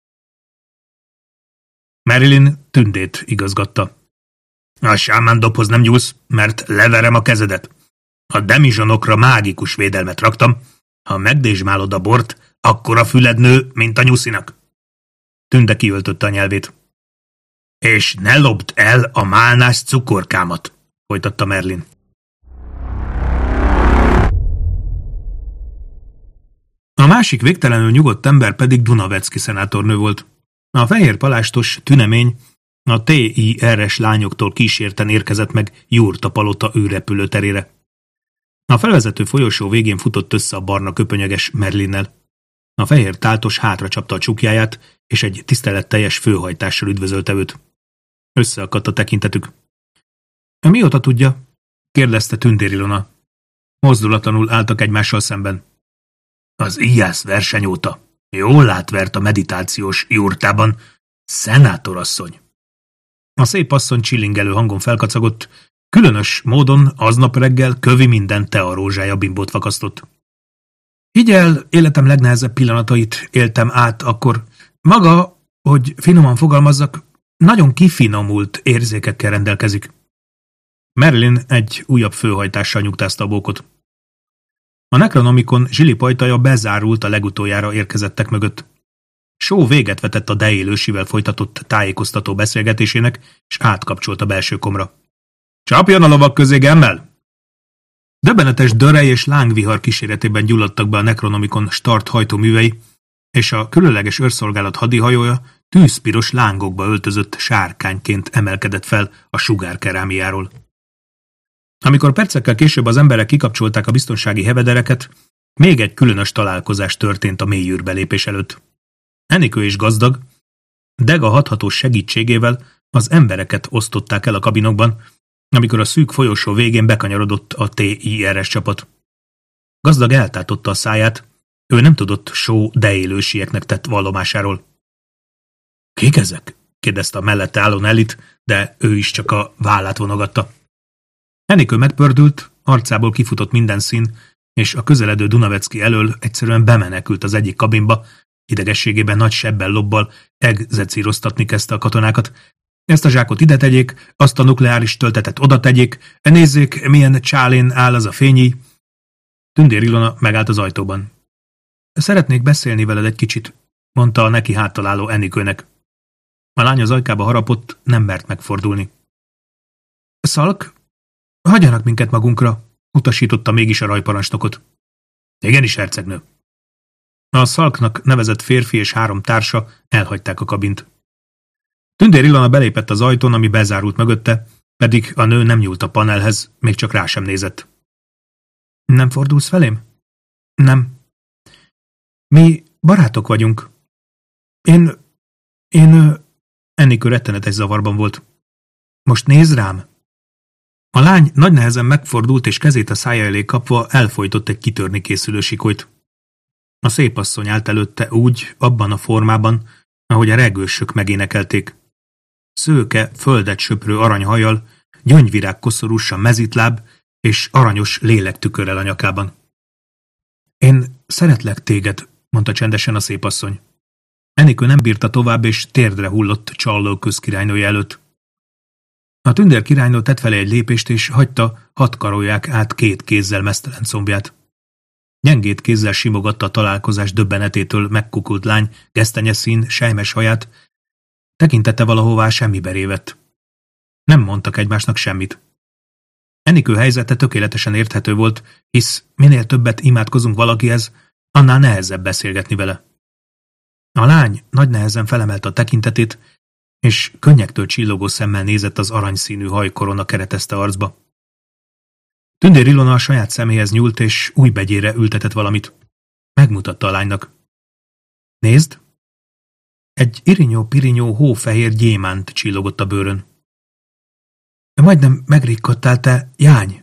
A: Marilyn tündét igazgatta. A sámándobhoz nem nyúlsz, mert leverem a kezedet. A demizsonokra mágikus védelmet raktam. Ha megdésmálod a bort, akkor a füled nő, mint a nyuszinak. Tünde kiöltötte a nyelvét. És ne lopd el a málnás cukorkámat, folytatta Merlin. A másik végtelenül nyugodt ember pedig Dunavecki szenátornő volt. A fehér palástos tünemény a té i er-es lányoktól kísérten érkezett meg Jurtapalota űrrepülőterére. A felvezető folyosó végén futott össze a barna köpönyeges Merlinnel. A fehér táltos hátra csapta a csukjáját, és egy tiszteletteljes főhajtással üdvözölte őt. Összeakadt a tekintetük. Mióta tudja? kérdezte Tündér Ilona. Mozdulatlanul álltak egymással szemben. Az íjász verseny óta. Jól átvert a meditációs jurtában. Szenátorasszony. A szép asszony csillingelő hangon felkacagott, különös módon aznap reggel kövi minden tearózsája bimbót fakasztott. Higgyel, életem legnehezebb pillanatait éltem át akkor. Maga, hogy finoman fogalmazzak, nagyon kifinomult érzékekkel rendelkezik. Merlin egy újabb főhajtással nyugtázta a bókot. A Necronomicon zsilipajtaja bezárult a legutoljára érkezettek mögött. Shaw véget vetett a deélősivel folytatott tájékoztató beszélgetésének, és átkapcsolt a belső komra. Csapjon a lovak közé, Gemmel! Döbbenetes dörej és lángvihar kíséretében gyulladtak be a Necronomicon start hajtóművei, és a különleges őrszolgálat hadihajója tűzpiros lángokba öltözött sárkányként emelkedett fel a sugárkerámiáról. Amikor percekkel később az emberek kikapcsolták a biztonsági hevedereket, még egy különös találkozás történt a mélyűrbe lépés előtt. Enikő és gazdag, Dega hathatós segítségével az embereket osztották el a kabinokban, amikor a szűk folyosó végén bekanyarodott a té i er es csapat. Gazdag eltátotta a száját, ő nem tudott Shaw deélősieknek tett vallomásáról. Kik ezek? kérdezte a mellette álló Nellit, de ő is csak a vállát vonogatta. Enikő megpördült, arcából kifutott minden szín, és a közeledő Dunavecki elől egyszerűen bemenekült az egyik kabinba, idegességében nagy sebbel lobbal egzecíroztatni kezdte a katonákat. Ezt a zsákot ide tegyék, azt a nukleáris töltetet oda tegyék, nézzék, milyen csálén áll az a fényi. Tündér Ilona megállt az ajtóban. Szeretnék beszélni veled egy kicsit, mondta a neki háttal álló Enikőnek. A lány az ajkába harapott, nem mert megfordulni. Szalk, hagyjanak minket magunkra, utasította mégis a rajparancsnokot. Igenis, hercegnő. A Szalknak nevezett férfi és három társa elhagyták a kabint. Tündér Ilona belépett az ajtón, ami bezárult mögötte, pedig a nő nem nyúlt a panelhez, még csak rá sem nézett. Nem fordulsz felém? Nem. Mi barátok vagyunk. Én... Én... Enikő rettenetes zavarban volt. Most nézd rám! A lány nagy nehezen megfordult, és kezét a szája elé kapva elfojtott egy kitörni készülő sikolyt. A szép asszony állt előtte úgy, abban a formában, ahogy a regősök megénekelték. Szőke, földet söprő aranyhajjal, gyöngyvirág koszorúsan mezitláb és aranyos lélektükörrel a nyakában. Én szeretlek téged, mondta csendesen a szép asszony. Enikő nem bírta tovább, és térdre hullott Csalló közkirálynője előtt. A tündér királynő tett felé egy lépést, és hagyta, hadd karolják át két kézzel meztelen combját. Gyengét kézzel simogatta a találkozás döbbenetétől megkukult lány gesztenyeszín, sejmes haját, tekintete valahová semmibe révett. Nem mondtak egymásnak semmit. Enikő helyzete tökéletesen érthető volt, hisz minél többet imádkozunk valakihez, annál nehezebb beszélgetni vele. A lány nagy nehezen felemelte a tekintetét, és könnyektől csillogó szemmel nézett az aranyszínű hajkorona keretezte arcba. Tündér Ilona a saját szeméhez nyúlt, és új begyére ültetett valamit. Megmutatta a lánynak. Nézd! Egy irinyó-pirinyó hófehér gyémánt csillogott a bőrön. Majdnem megrikkodtál, te jány!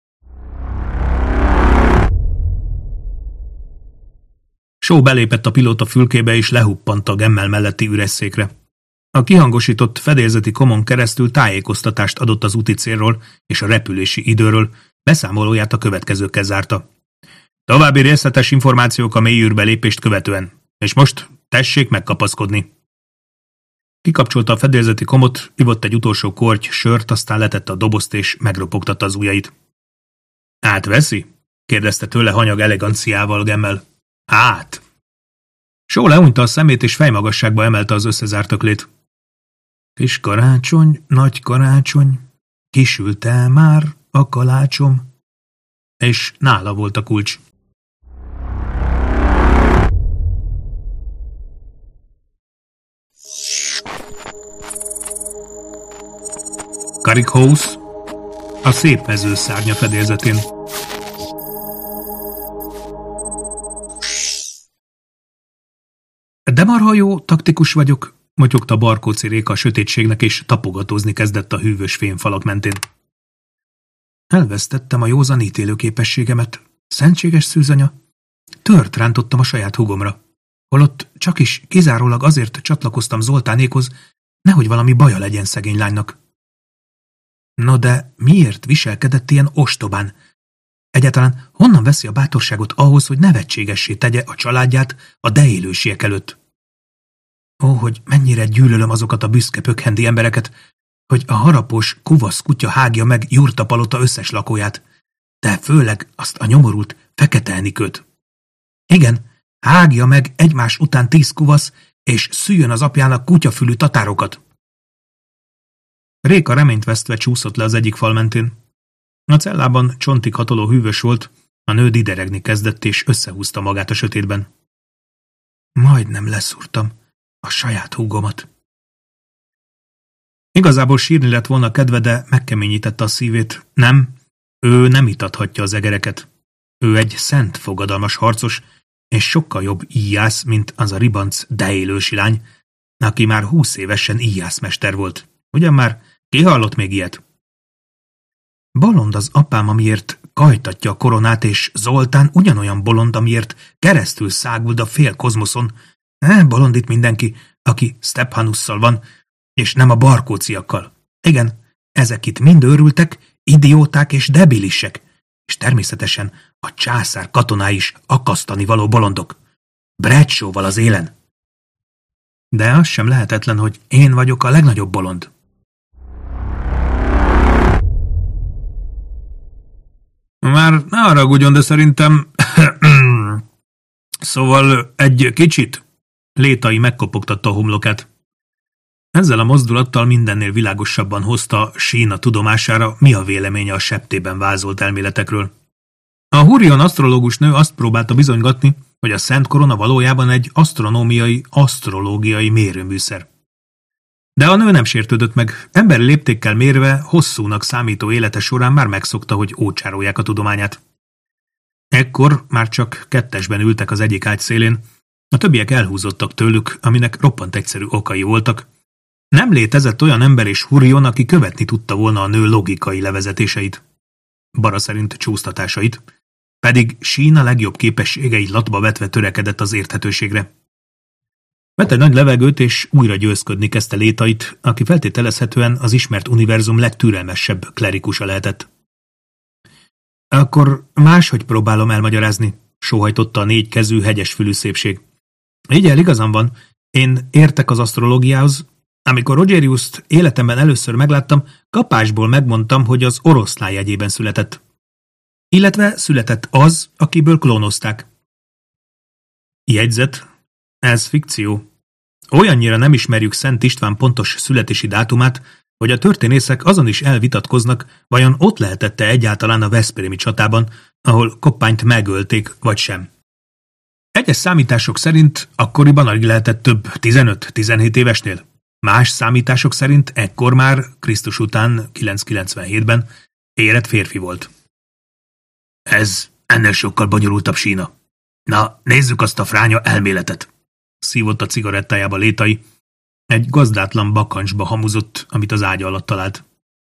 A: Shaw belépett a pilóta fülkébe, és lehuppant a Gemmel melletti üres székre. A kihangosított fedélzeti komon keresztül tájékoztatást adott az úti célról és a repülési időről, beszámolóját a következőkkel zárta. További részletes információk a mélyűrbe lépést követően, és most tessék megkapaszkodni. Kikapcsolta a fedélzeti komot, ivott egy utolsó korty sört, aztán letette a dobozt és megropogtatta az ujjait. Átveszi? kérdezte tőle hanyag eleganciával Gemmel. Át! Shaw lehunyta a szemét, és fejmagasságba emelte az összezárt öklét. Kis karácsony, nagy karácsony, kisült el már a kalácsom, és nála volt a kulcs. Carrick House, a szép mezőszárnya fedélzetén. De marha jó taktikus vagyok, motyogta Barkóczy Réka a sötétségnek, és tapogatózni kezdett a hűvös fémfalak mentén. Elvesztettem a józan ítélőképességemet. Szentséges szűzanya. Tört rántottam a saját húgomra. Holott csak is kizárólag azért csatlakoztam Zoltánékhoz, nehogy valami baja legyen szegény lánynak. No de miért viselkedett ilyen ostobán? Egyáltalán honnan veszi a bátorságot ahhoz, hogy nevetségessé tegye a családját a deélősiek előtt? Ó, hogy mennyire gyűlölöm azokat a büszke pökhendi embereket, hogy a harapós, kuvasz kutya hágja meg Jurta palota összes lakóját, de főleg azt a nyomorult Fekete Enikőt. Igen, hágja meg egymás után tíz kuvasz, és szüljön az apjának kutyafülű tatárokat. Réka reményt vesztve csúszott le az egyik fal mentén. A cellában csontig hatoló hűvös volt, a nő dideregni kezdett, és összehúzta magát a sötétben. Majdnem leszúrtam a saját húgomat. Igazából sírni lett volna kedve, de megkeményítette a szívét. Nem, ő nem itathatja az egereket. Ő egy szent fogadalmas harcos, és sokkal jobb íjász, mint az a ribanc deélősi lány, aki már húsz évesen íjászmester volt. Ugyan már ki hallott még ilyet? Bolond az apám, amiért kajtatja a koronát, és Zoltán ugyanolyan bolond, amiért keresztül száguld a fél kozmoszon. Eh, bolond itt mindenki, aki Stephanusszal van, és nem a Barkócziakkal. Igen, ezek itt mind őrültek, idióták és debilisek, és természetesen a császár katonái is akasztani való bolondok. Bradshaw-val az élen. De az sem lehetetlen, hogy én vagyok a legnagyobb bolond. Már ne haragudjon, de szerintem... szóval egy kicsit... Létai megkopogtatta a homlokát. Ezzel a mozdulattal mindennél világosabban hozta Sína tudomására, mi a véleménye a septében vázolt elméletekről. A Hurrion asztrológus nő azt próbálta bizonygatni, hogy a Szent Korona valójában egy asztronómiai, asztrológiai mérőműszer. De a nő nem sértődött meg, emberi léptékkel mérve hosszúnak számító élete során már megszokta, hogy ócsárolják a tudományát. Ekkor már csak kettesben ültek az egyik ágy szélén, a többiek elhúzottak tőlük, aminek roppant egyszerű okai voltak. Nem létezett olyan ember és Hurrion, aki követni tudta volna a nő logikai levezetéseit. Bara szerint csúsztatásait, pedig Sína legjobb képességei latba vetve törekedett az érthetőségre. Vett egy nagy levegőt, és újra győzködni kezdte Létait, aki feltételezhetően az ismert univerzum legtürelmesebb klerikusa lehetett. Akkor máshogy próbálom elmagyarázni, sóhajtotta a négy kezű, hegyesfülű szépség. Így el, igazam van, én értek az asztrológiához. Amikor Rogeriust életemben először megláttam, kapásból megmondtam, hogy az oroszlán jegyében született. Illetve született az, akiből klónozták. Jegyzet, ez fikció. Olyannyira nem ismerjük Szent István pontos születési dátumát, hogy a történészek azon is elvitatkoznak, vajon ott lehetette egyáltalán a veszprémi csatában, ahol Koppányt megölték, vagy sem. Egyes számítások szerint akkoriban alig lehetett több tizenöt-tizenhét évesnél. Más számítások szerint ekkor már, Krisztus után kilencszázkilencvenhétben érett férfi volt. Ez ennél sokkal bonyolultabb, Sína. Na, nézzük azt a fránya elméletet, szívott a cigarettájába Létai. Egy gazdátlan bakancsba hamuzott, amit az ágya alatt talált.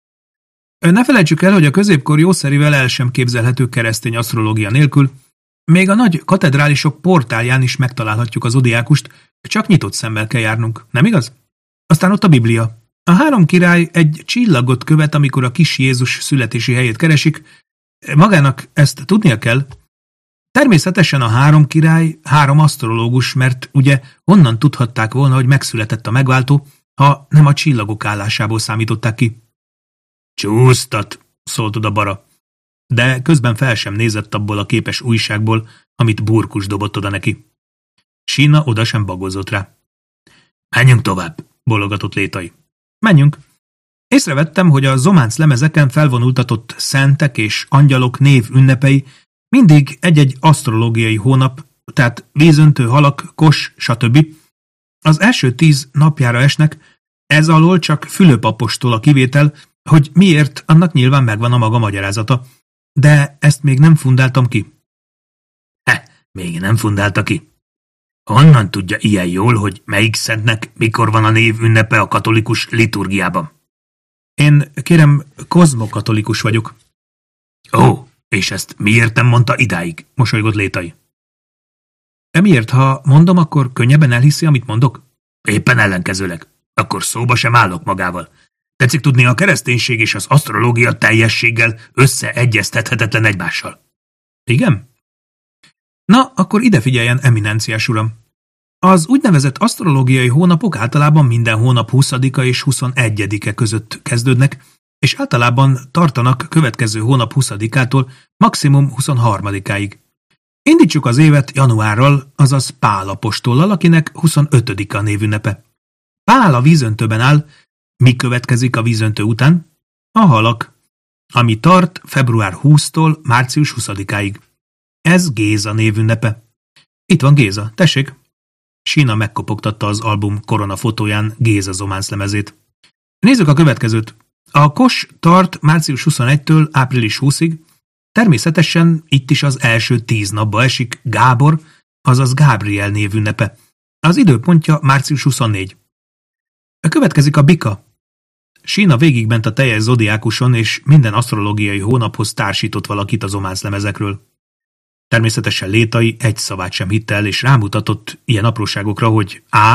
A: Ne felejtsük el, hogy a középkor jószerivel el sem képzelhető keresztény asztrológia nélkül, még a nagy katedrálisok portálján is megtalálhatjuk az zodiákust, csak nyitott szemmel kell járnunk, nem igaz? Aztán ott a Biblia. A három király egy csillagot követ, amikor a kis Jézus születési helyét keresik. Magának ezt tudnia kell. Természetesen a három király három asztrológus, mert ugye honnan tudhatták volna, hogy megszületett a megváltó, ha nem a csillagok állásából számították ki. Csúsztat, szólt oda Bara, de közben fel sem nézett abból a képes újságból, amit Burkus dobott oda neki. Sína oda sem bagozott rá. Menjünk tovább, bologatott Létai. Menjünk. Észrevettem, hogy a zománc lemezeken felvonultatott szentek és angyalok név ünnepei mindig egy-egy asztrológiai hónap, tehát vízöntő, halak, kos, stb. Az első tíz napjára esnek, ez alól csak Fülöp apostol a kivétel, hogy miért, annak nyilván megvan a maga magyarázata. De ezt még nem fundáltam ki. He, még nem fundálta ki.
B: Honnan tudja ilyen jól, hogy melyik szentnek mikor van a név ünnepe a katolikus liturgiában?
A: Én, kérem, kozmokatolikus vagyok.
B: Ó, és ezt miért nem mondta idáig? Mosolygott Létai.
A: Emiért, ha mondom, akkor könnyebben elhiszi, amit mondok?
B: Éppen ellenkezőleg. Akkor szóba sem állok magával. Tetszik tudni, a kereszténység és az asztrológia teljességgel összeegyeztethetetlen egymással.
A: Igen? Na, akkor ide figyeljen, eminenciás uram. Az úgynevezett asztrológiai hónapok általában minden hónap huszadika és huszonegyedike között kezdődnek, és általában tartanak következő hónap huszadikától maximum huszonharmadikáig. Indítsuk az évet januárral, azaz Pál apostollal, akinek huszonötödike a névünnepe. Pál a vízöntőben áll, mi következik a vízöntő után? A halak, ami tart február huszadikától március huszadikáig. Ez Géza névünnepe. Itt van Géza, tessék! Sína megkopogtatta az album korona fotóján Géza zománc lemezét. Nézzük a következőt. A kos tart március huszonegyedikétől április huszadikáig, természetesen itt is az első tíz napba esik Gábor, azaz Gábriel névünnepe. Az időpontja március huszonnégy. Következik a bika. Sína végigment a teljes zodiákuson, és minden asztrológiai hónaphoz társított valakit az zománc lemezekről. Természetesen Létai egy szavát sem hitt el, és rámutatott ilyen apróságokra, hogy A.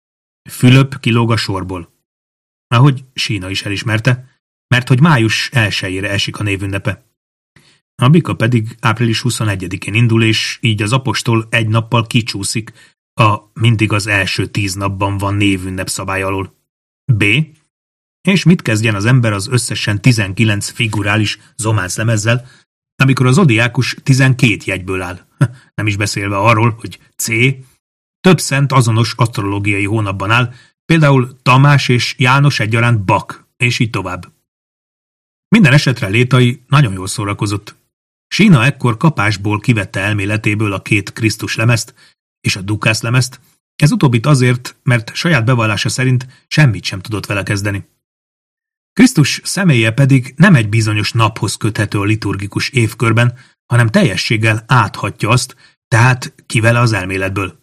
A: Fülöp kilóg a sorból. Ahogy Sína is elismerte, mert hogy május elsejére esik a névünnepe. A bika pedig április huszonegyedikén indul, és így az apostol egy nappal kicsúszik a mindig az első tíz napban van névünnep szabály alól. B. És mit kezdjen az ember az összesen tizenkilenc figurális zománc lemezzel, amikor az zodiákus tizenkét jegyből áll, nem is beszélve arról, hogy C. több szent azonos asztrológiai hónapban áll, például Tamás és János egyaránt Bak, és így tovább. Minden esetre Létai nagyon jól szórakozott. Sína ekkor kapásból kivette elméletéből a két Krisztus lemezt és a Dukász lemezt, ez utóbbit azért, mert saját bevallása szerint semmit sem tudott vele kezdeni. Krisztus személye pedig nem egy bizonyos naphoz köthető a liturgikus évkörben, hanem teljességgel áthatja azt, tehát kivele az elméletből.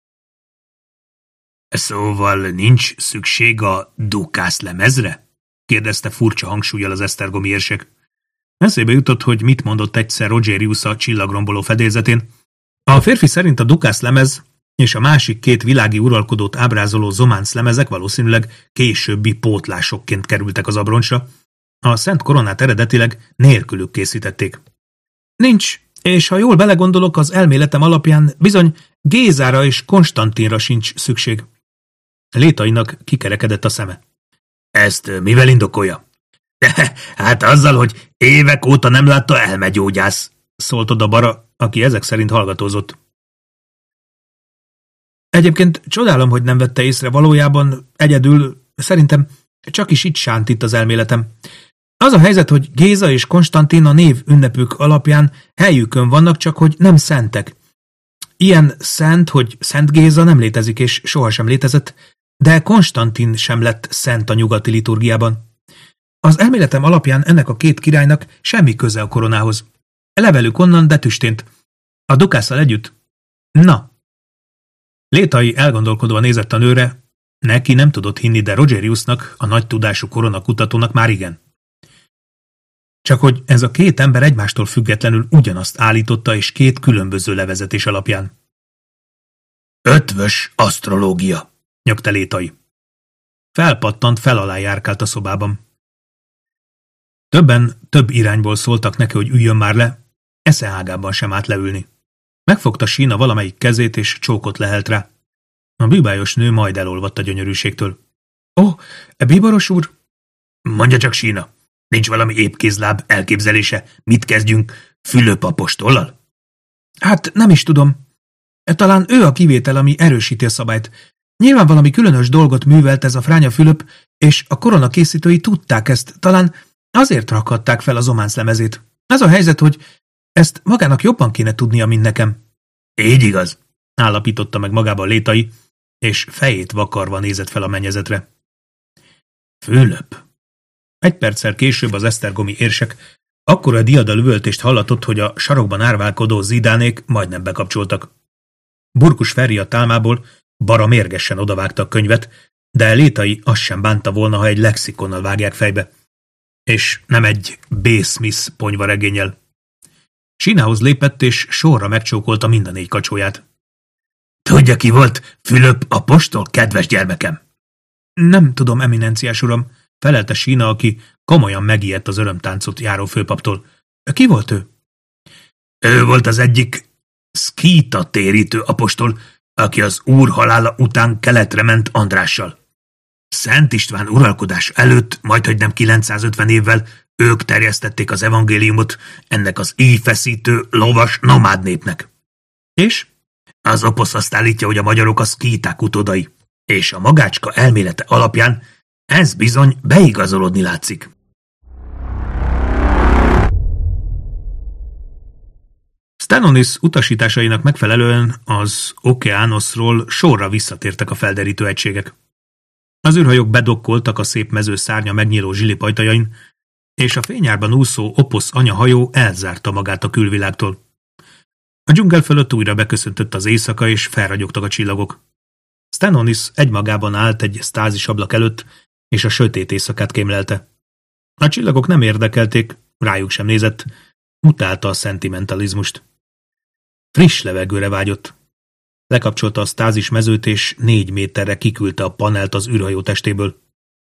B: Szóval nincs szükség a Dukász lemezre? Kérdezte furcsa hangsúllyal az esztergomi érsek.
A: Eszébe jutott, hogy mit mondott egyszer Rogerius a csillagromboló fedélzetén. A férfi szerint a Dukász lemez és a másik két világi uralkodót ábrázoló zománc lemezek valószínűleg későbbi pótlásokként kerültek az abroncsra. A Szent Koronát eredetileg nélkülük készítették. Nincs, és ha jól belegondolok, az elméletem alapján bizony Gézára és Konstantinra sincs szükség. Létainak kikerekedett a szeme.
B: Ezt mivel indokolja? Hát azzal, hogy évek óta nem látta elmegyógyász,
A: szólt oda Bara, aki ezek szerint hallgatózott. Egyébként csodálom, hogy nem vette észre, valójában egyedül, szerintem csak is itt sánt itt az elméletem. Az a helyzet, hogy Géza és Konstantin a név ünnepük alapján helyükön vannak, csak hogy nem szentek. Ilyen szent, hogy Szent Géza nem létezik és sohasem létezett, de Konstantin sem lett szent a nyugati liturgiában. Az elméletem alapján ennek a két királynak semmi köze a koronához. Levelük onnan, de tüstént. A Dukásszal együtt? Na. Létai elgondolkodva nézett a nőre, neki nem tudott hinni, de Rogeriusnak, a nagy tudású koronakutatónak már igen. Csak hogy ez a két ember egymástól függetlenül ugyanazt állította, és két különböző levezetés alapján.
B: Ötvös asztrológia,
A: nyögte Létai. Felpattant, fel alá járkált a szobában. Többen több irányból szóltak neki, hogy üljön már le, esze ágában sem állt leülni. Megfogta Sína valamelyik kezét, és csókot lehelt rá. A bűbájos nő majd elolvadt a gyönyörűségtől. Ó, oh, bíboros úr?
B: Mondja csak, Sína, nincs valami épkézláb elképzelése, mit kezdjünk Fülöp apostollal?
A: Hát nem is tudom. Talán ő a kivétel, ami erősíti a szabályt. Nyilván valami különös dolgot művelt ez a fránya Fülöp, és a korona készítői tudták ezt, talán azért rakhatták fel a zománc lemezét. Ez a helyzet, hogy ezt magának jobban kéne tudnia, mint nekem.
B: Így igaz,
A: állapította meg magában Létai, és fejét vakarva nézett fel a mennyezetre. Fülöp. Egy perccel később az esztergomi érsek akkora diadal üvöltést hallatott, hogy a sarokban árválkodó zidánék majdnem bekapcsoltak. Burkus Ferri a tálmából bara mérgesen odavágta a könyvet, de Létai azt sem bánta volna, ha egy lexikonnal vágják fejbe. És nem egy B. Smith ponyvaregénnyel. Sínához lépett, és sorra megcsókolta mind a négy kacsóját.
B: Tudja, ki volt Fülöp apostol, kedves gyermekem?
A: Nem tudom, eminenciás uram, felelte Sína, aki komolyan megijedt az örömtáncot járó főpaptól. Ki volt ő?
B: Ő volt az egyik szkíta térítő apostol, aki az úr halála után keletre ment Andrással. Szent István uralkodás előtt, majdhogy nem kilencszázötven évvel ők terjesztették az evangéliumot ennek az íjfeszítő, lovas nomád népnek.
A: És?
B: Az oposz azt állítja, hogy a magyarok a szkíták utódai, és a magácska elmélete alapján ez bizony beigazolódni látszik.
A: Stanonis utasításainak megfelelően az Okeánoszról sorra visszatértek a felderítő egységek. Az űrhajók bedokkoltak a szép mező szárnya megnyíló zsilipajtajain, és a fényárban úszó oposz anyahajó elzárta magát a külvilágtól. A dzsungel fölött újra beköszöntött az éjszaka, és felragyogtak a csillagok. Stanonis egymagában állt egy sztázis ablak előtt, és a sötét éjszakát kémlelte. A csillagok nem érdekelték, rájuk sem nézett, utálta a szentimentalizmust. Friss levegőre vágyott. Lekapcsolta a sztázis mezőt, és négy méterre kiküldte a panelt az űrhajó testéből.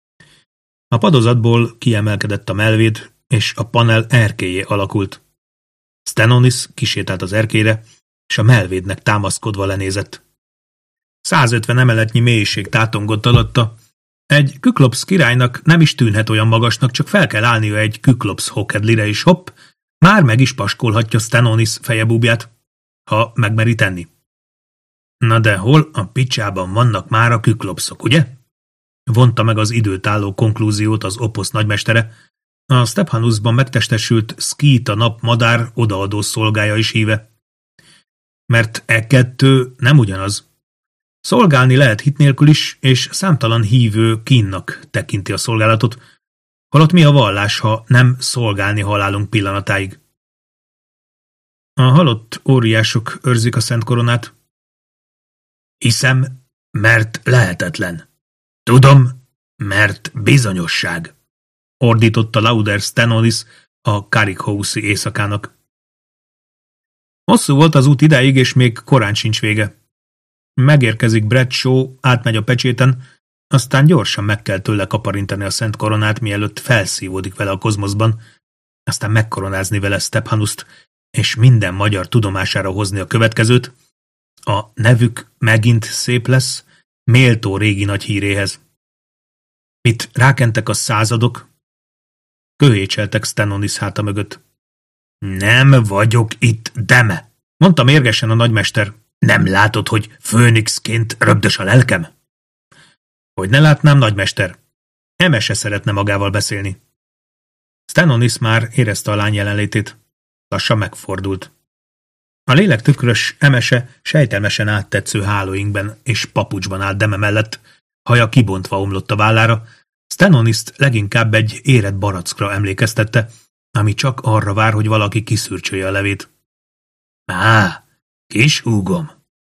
A: A padozatból kiemelkedett a melvéd, és a panel erkélyé alakult. Stanonis kisétált az erkélyre, és a melvédnek támaszkodva lenézett. százötven emeletnyi mélység tátongott alatta. Egy Küklops királynak nem is tűnhet olyan magasnak, csak fel kell állnia egy Küklops hokedlire, és hopp, már meg is paskolhatja Stanonis fejebúbját, ha megmeri tenni. Na de hol a picsában vannak már a Küklopszok, ugye? Vonta meg az időt álló konklúziót az oposz nagymestere, a Stephanusban megtestesült szkíta napmadár odaadó szolgája is híve. Mert e kettő nem ugyanaz. Szolgálni lehet hit nélkül is, és számtalan hívő kínnak tekinti a szolgálatot, holott mi a vallás, ha nem szolgálni halálunk pillanatáig. A halott óriások őrzik a szent koronát.
B: Hiszem, mert lehetetlen. Tudom, mert bizonyosság,
A: ordította Lauder Stanonis a Carrickhouse-i éjszakának. Hosszú volt az út idáig, és még korán sincs vége. Megérkezik Bradshaw, átmegy a pecséten, aztán gyorsan meg kell tőle kaparintani a szent koronát, mielőtt felszívódik vele a kozmoszban, aztán megkoronázni vele Stephanust, és minden magyar tudomására hozni a következőt, a nevük megint szép lesz, méltó régi nagy híréhez. Itt rákentek a századok, köhécseltek Stanonis háta mögött.
B: Nem vagyok itt, deme,
A: mondta mérgesen a nagymester.
B: Nem látod, hogy főnixként rögdös a lelkem?
A: Hogy ne látnám, nagymester. Eme se szeretne magával beszélni. Stanonis már érezte a lány jelenlétét. Lassan megfordult. A lélek tükrös Emese sejtelmesen áttetsző hálóinkben és papucsban állt Deme mellett, haja kibontva omlott a vállára. Stanoniszt leginkább egy érett barackra emlékeztette, ami csak arra vár, hogy valaki kiszürcsölje a levét.
B: Á, kis húgom!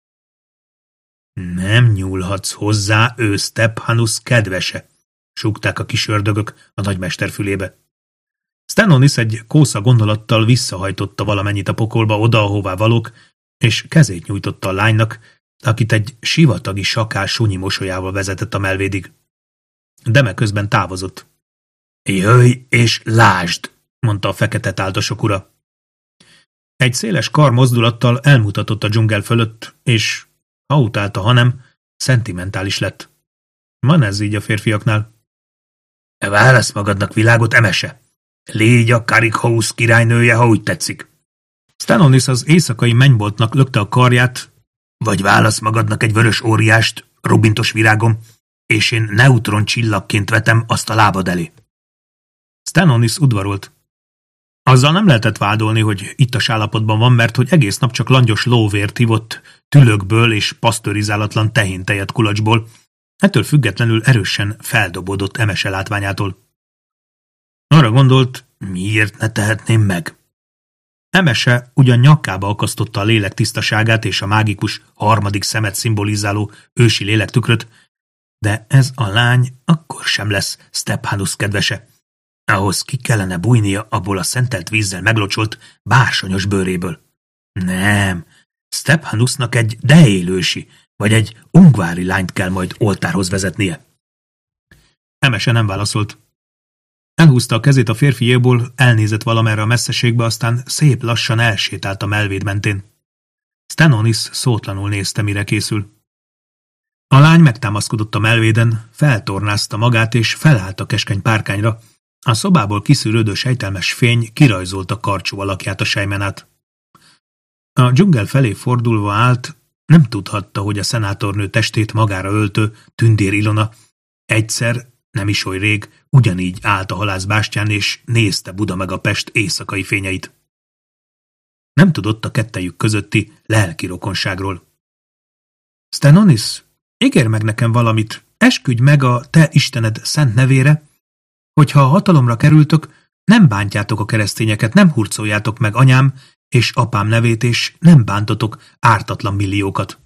A: Nem nyúlhatsz hozzá, ő Stephanus kedvese, súgták a kis ördögök a nagymester fülébe. Stanonis egy kósza gondolattal visszahajtotta valamennyit a pokolba oda, ahová valók, és kezét nyújtotta a lánynak, akit egy sivatagi sakál sunyi mosolyával vezetett a melvédig. Deme közben távozott.
B: Jöjj és lásd,
A: mondta a fekete táltosok ura. Egy széles kar mozdulattal elmutatott a dzsungel fölött, és ha utálta, hanem szentimentális lett. Van ez így a férfiaknál?
B: Válasz magadnak világot, Emese. Légy a Carrickhouse királynője, ha úgy tetszik.
A: Stanonis az éjszakai mennyboltnak lökte a karját,
B: vagy válasz magadnak egy vörös óriást, rubintos virágom, és én neutron csillagként vetem azt a lábad elé.
A: Stanonis udvarolt. Azzal nem lehetett vádolni, hogy ittas állapotban van, mert hogy egész nap csak langyos lóvért ivott, tülökből és pasztörizálatlan tehéntejet kulacsból, ettől függetlenül erősen feldobódott Emese látványától. Arra gondolt,
B: miért ne tehetném meg?
A: Emese ugyan nyakába akasztotta a lélek tisztaságát és a mágikus harmadik szemet szimbolizáló ősi lélektükröt, de ez a lány akkor sem lesz Stephanus kedvese. Ahhoz ki kellene bújnia abból a szentelt vízzel meglocsolt bársonyos bőréből. Nem, Stephanusnak egy deélősi, vagy egy ungvári lányt kell majd oltárhoz vezetnie. Emese nem válaszolt. Elhúzta a kezét a férfiéból, elnézett valamerre a messzeségbe, aztán szép lassan elsétált a melvéd mentén. Stenonis szótlanul nézte, mire készül. A lány megtámaszkodott a melvéden, feltornázta magát és felállt a keskeny párkányra. A szobából kiszűrődő sejtelmes fény kirajzolta karcsú alakját a sejmen át. A dzsungel felé fordulva állt, nem tudhatta, hogy a szenátornő testét magára öltő Tündér Ilona egyszer, nem is oly rég, ugyanígy állt a halászbástyán, és nézte Buda meg a Pest éjszakai fényeit. Nem tudott a kettejük közötti lelki rokonságról. Stenonis, ígérj meg nekem valamit, esküdj meg a te istened szent nevére, hogyha a hatalomra kerültök, nem bántjátok a keresztényeket, nem hurcoljátok meg anyám és apám nevét, és nem bántotok ártatlan milliókat.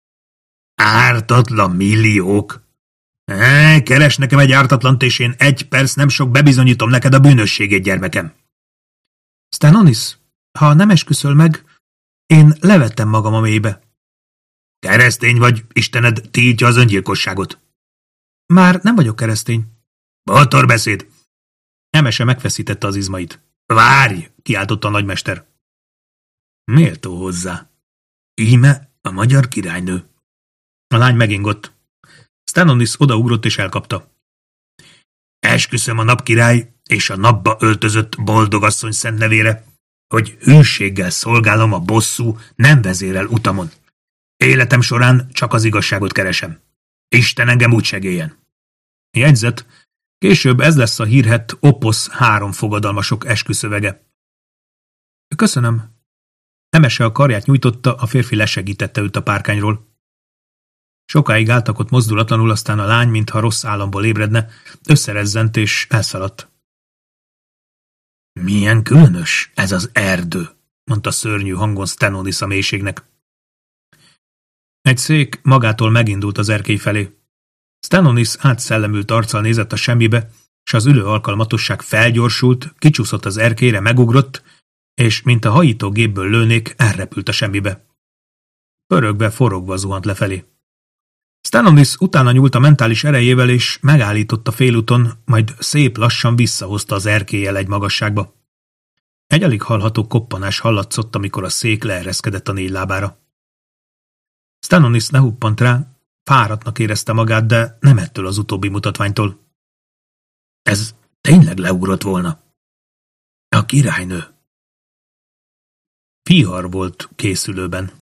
B: Ártatlan milliók? E, keres nekem egy ártatlant, és én egy perc nem sok bebizonyítom neked a bűnösségét, gyermekem.
A: Stenonis, ha nem esküszöl meg, én levettem magam a mélybe.
B: Keresztény vagy, Istened tiltja az öngyilkosságot.
A: Már nem vagyok keresztény.
B: Bátor beszéd.
A: Emese megfeszítette az izmait.
B: Várj,
A: kiáltotta a nagymester.
B: Méltó hozzá. Íme a magyar királynő.
A: A lány megingott. Stenonis odaugrott és elkapta.
B: Esküszöm a napkirály és a napba öltözött boldogasszony szent nevére, hogy hűséggel szolgálom a bosszú, nem vezérel utamon. Életem során csak az igazságot keresem. Isten engem úgy segéljen.
A: Jegyzet, később ez lesz a hírhedt Oposz három fogadalmasok esküszövege. Köszönöm. Emese a karját nyújtotta, a férfi lesegítette őt a párkányról. Sokáig álltak ott mozdulatlanul, aztán a lány, mintha rossz álomból ébredne, összerezzent és elszaladt.
B: Milyen különös ez az erdő, mondta szörnyű hangon Stenonis a mélységnek.
A: Egy szék magától megindult az erkély felé. Stenonis átszellemült arccal nézett a semmibe, és az ülő alkalmatosság felgyorsult, kicsúszott az erkélyre, megugrott, és mint a hajító gépből lőnék, elrepült a semmibe. Pörögve, forogva zuhant lefelé. Stenonis utána nyúlt a mentális erejével, és megállította félúton, majd szép lassan visszahozta az erkéllyel egy magasságba. Egy alig hallható koppanás hallatszott, amikor a szék leereszkedett a négy lábára. Stenonis ne huppant rá, fáradtnak érezte magát, de nem ettől az utóbbi mutatványtól.
B: Ez tényleg leugrott volna. A királynő.
A: Vihar volt készülőben.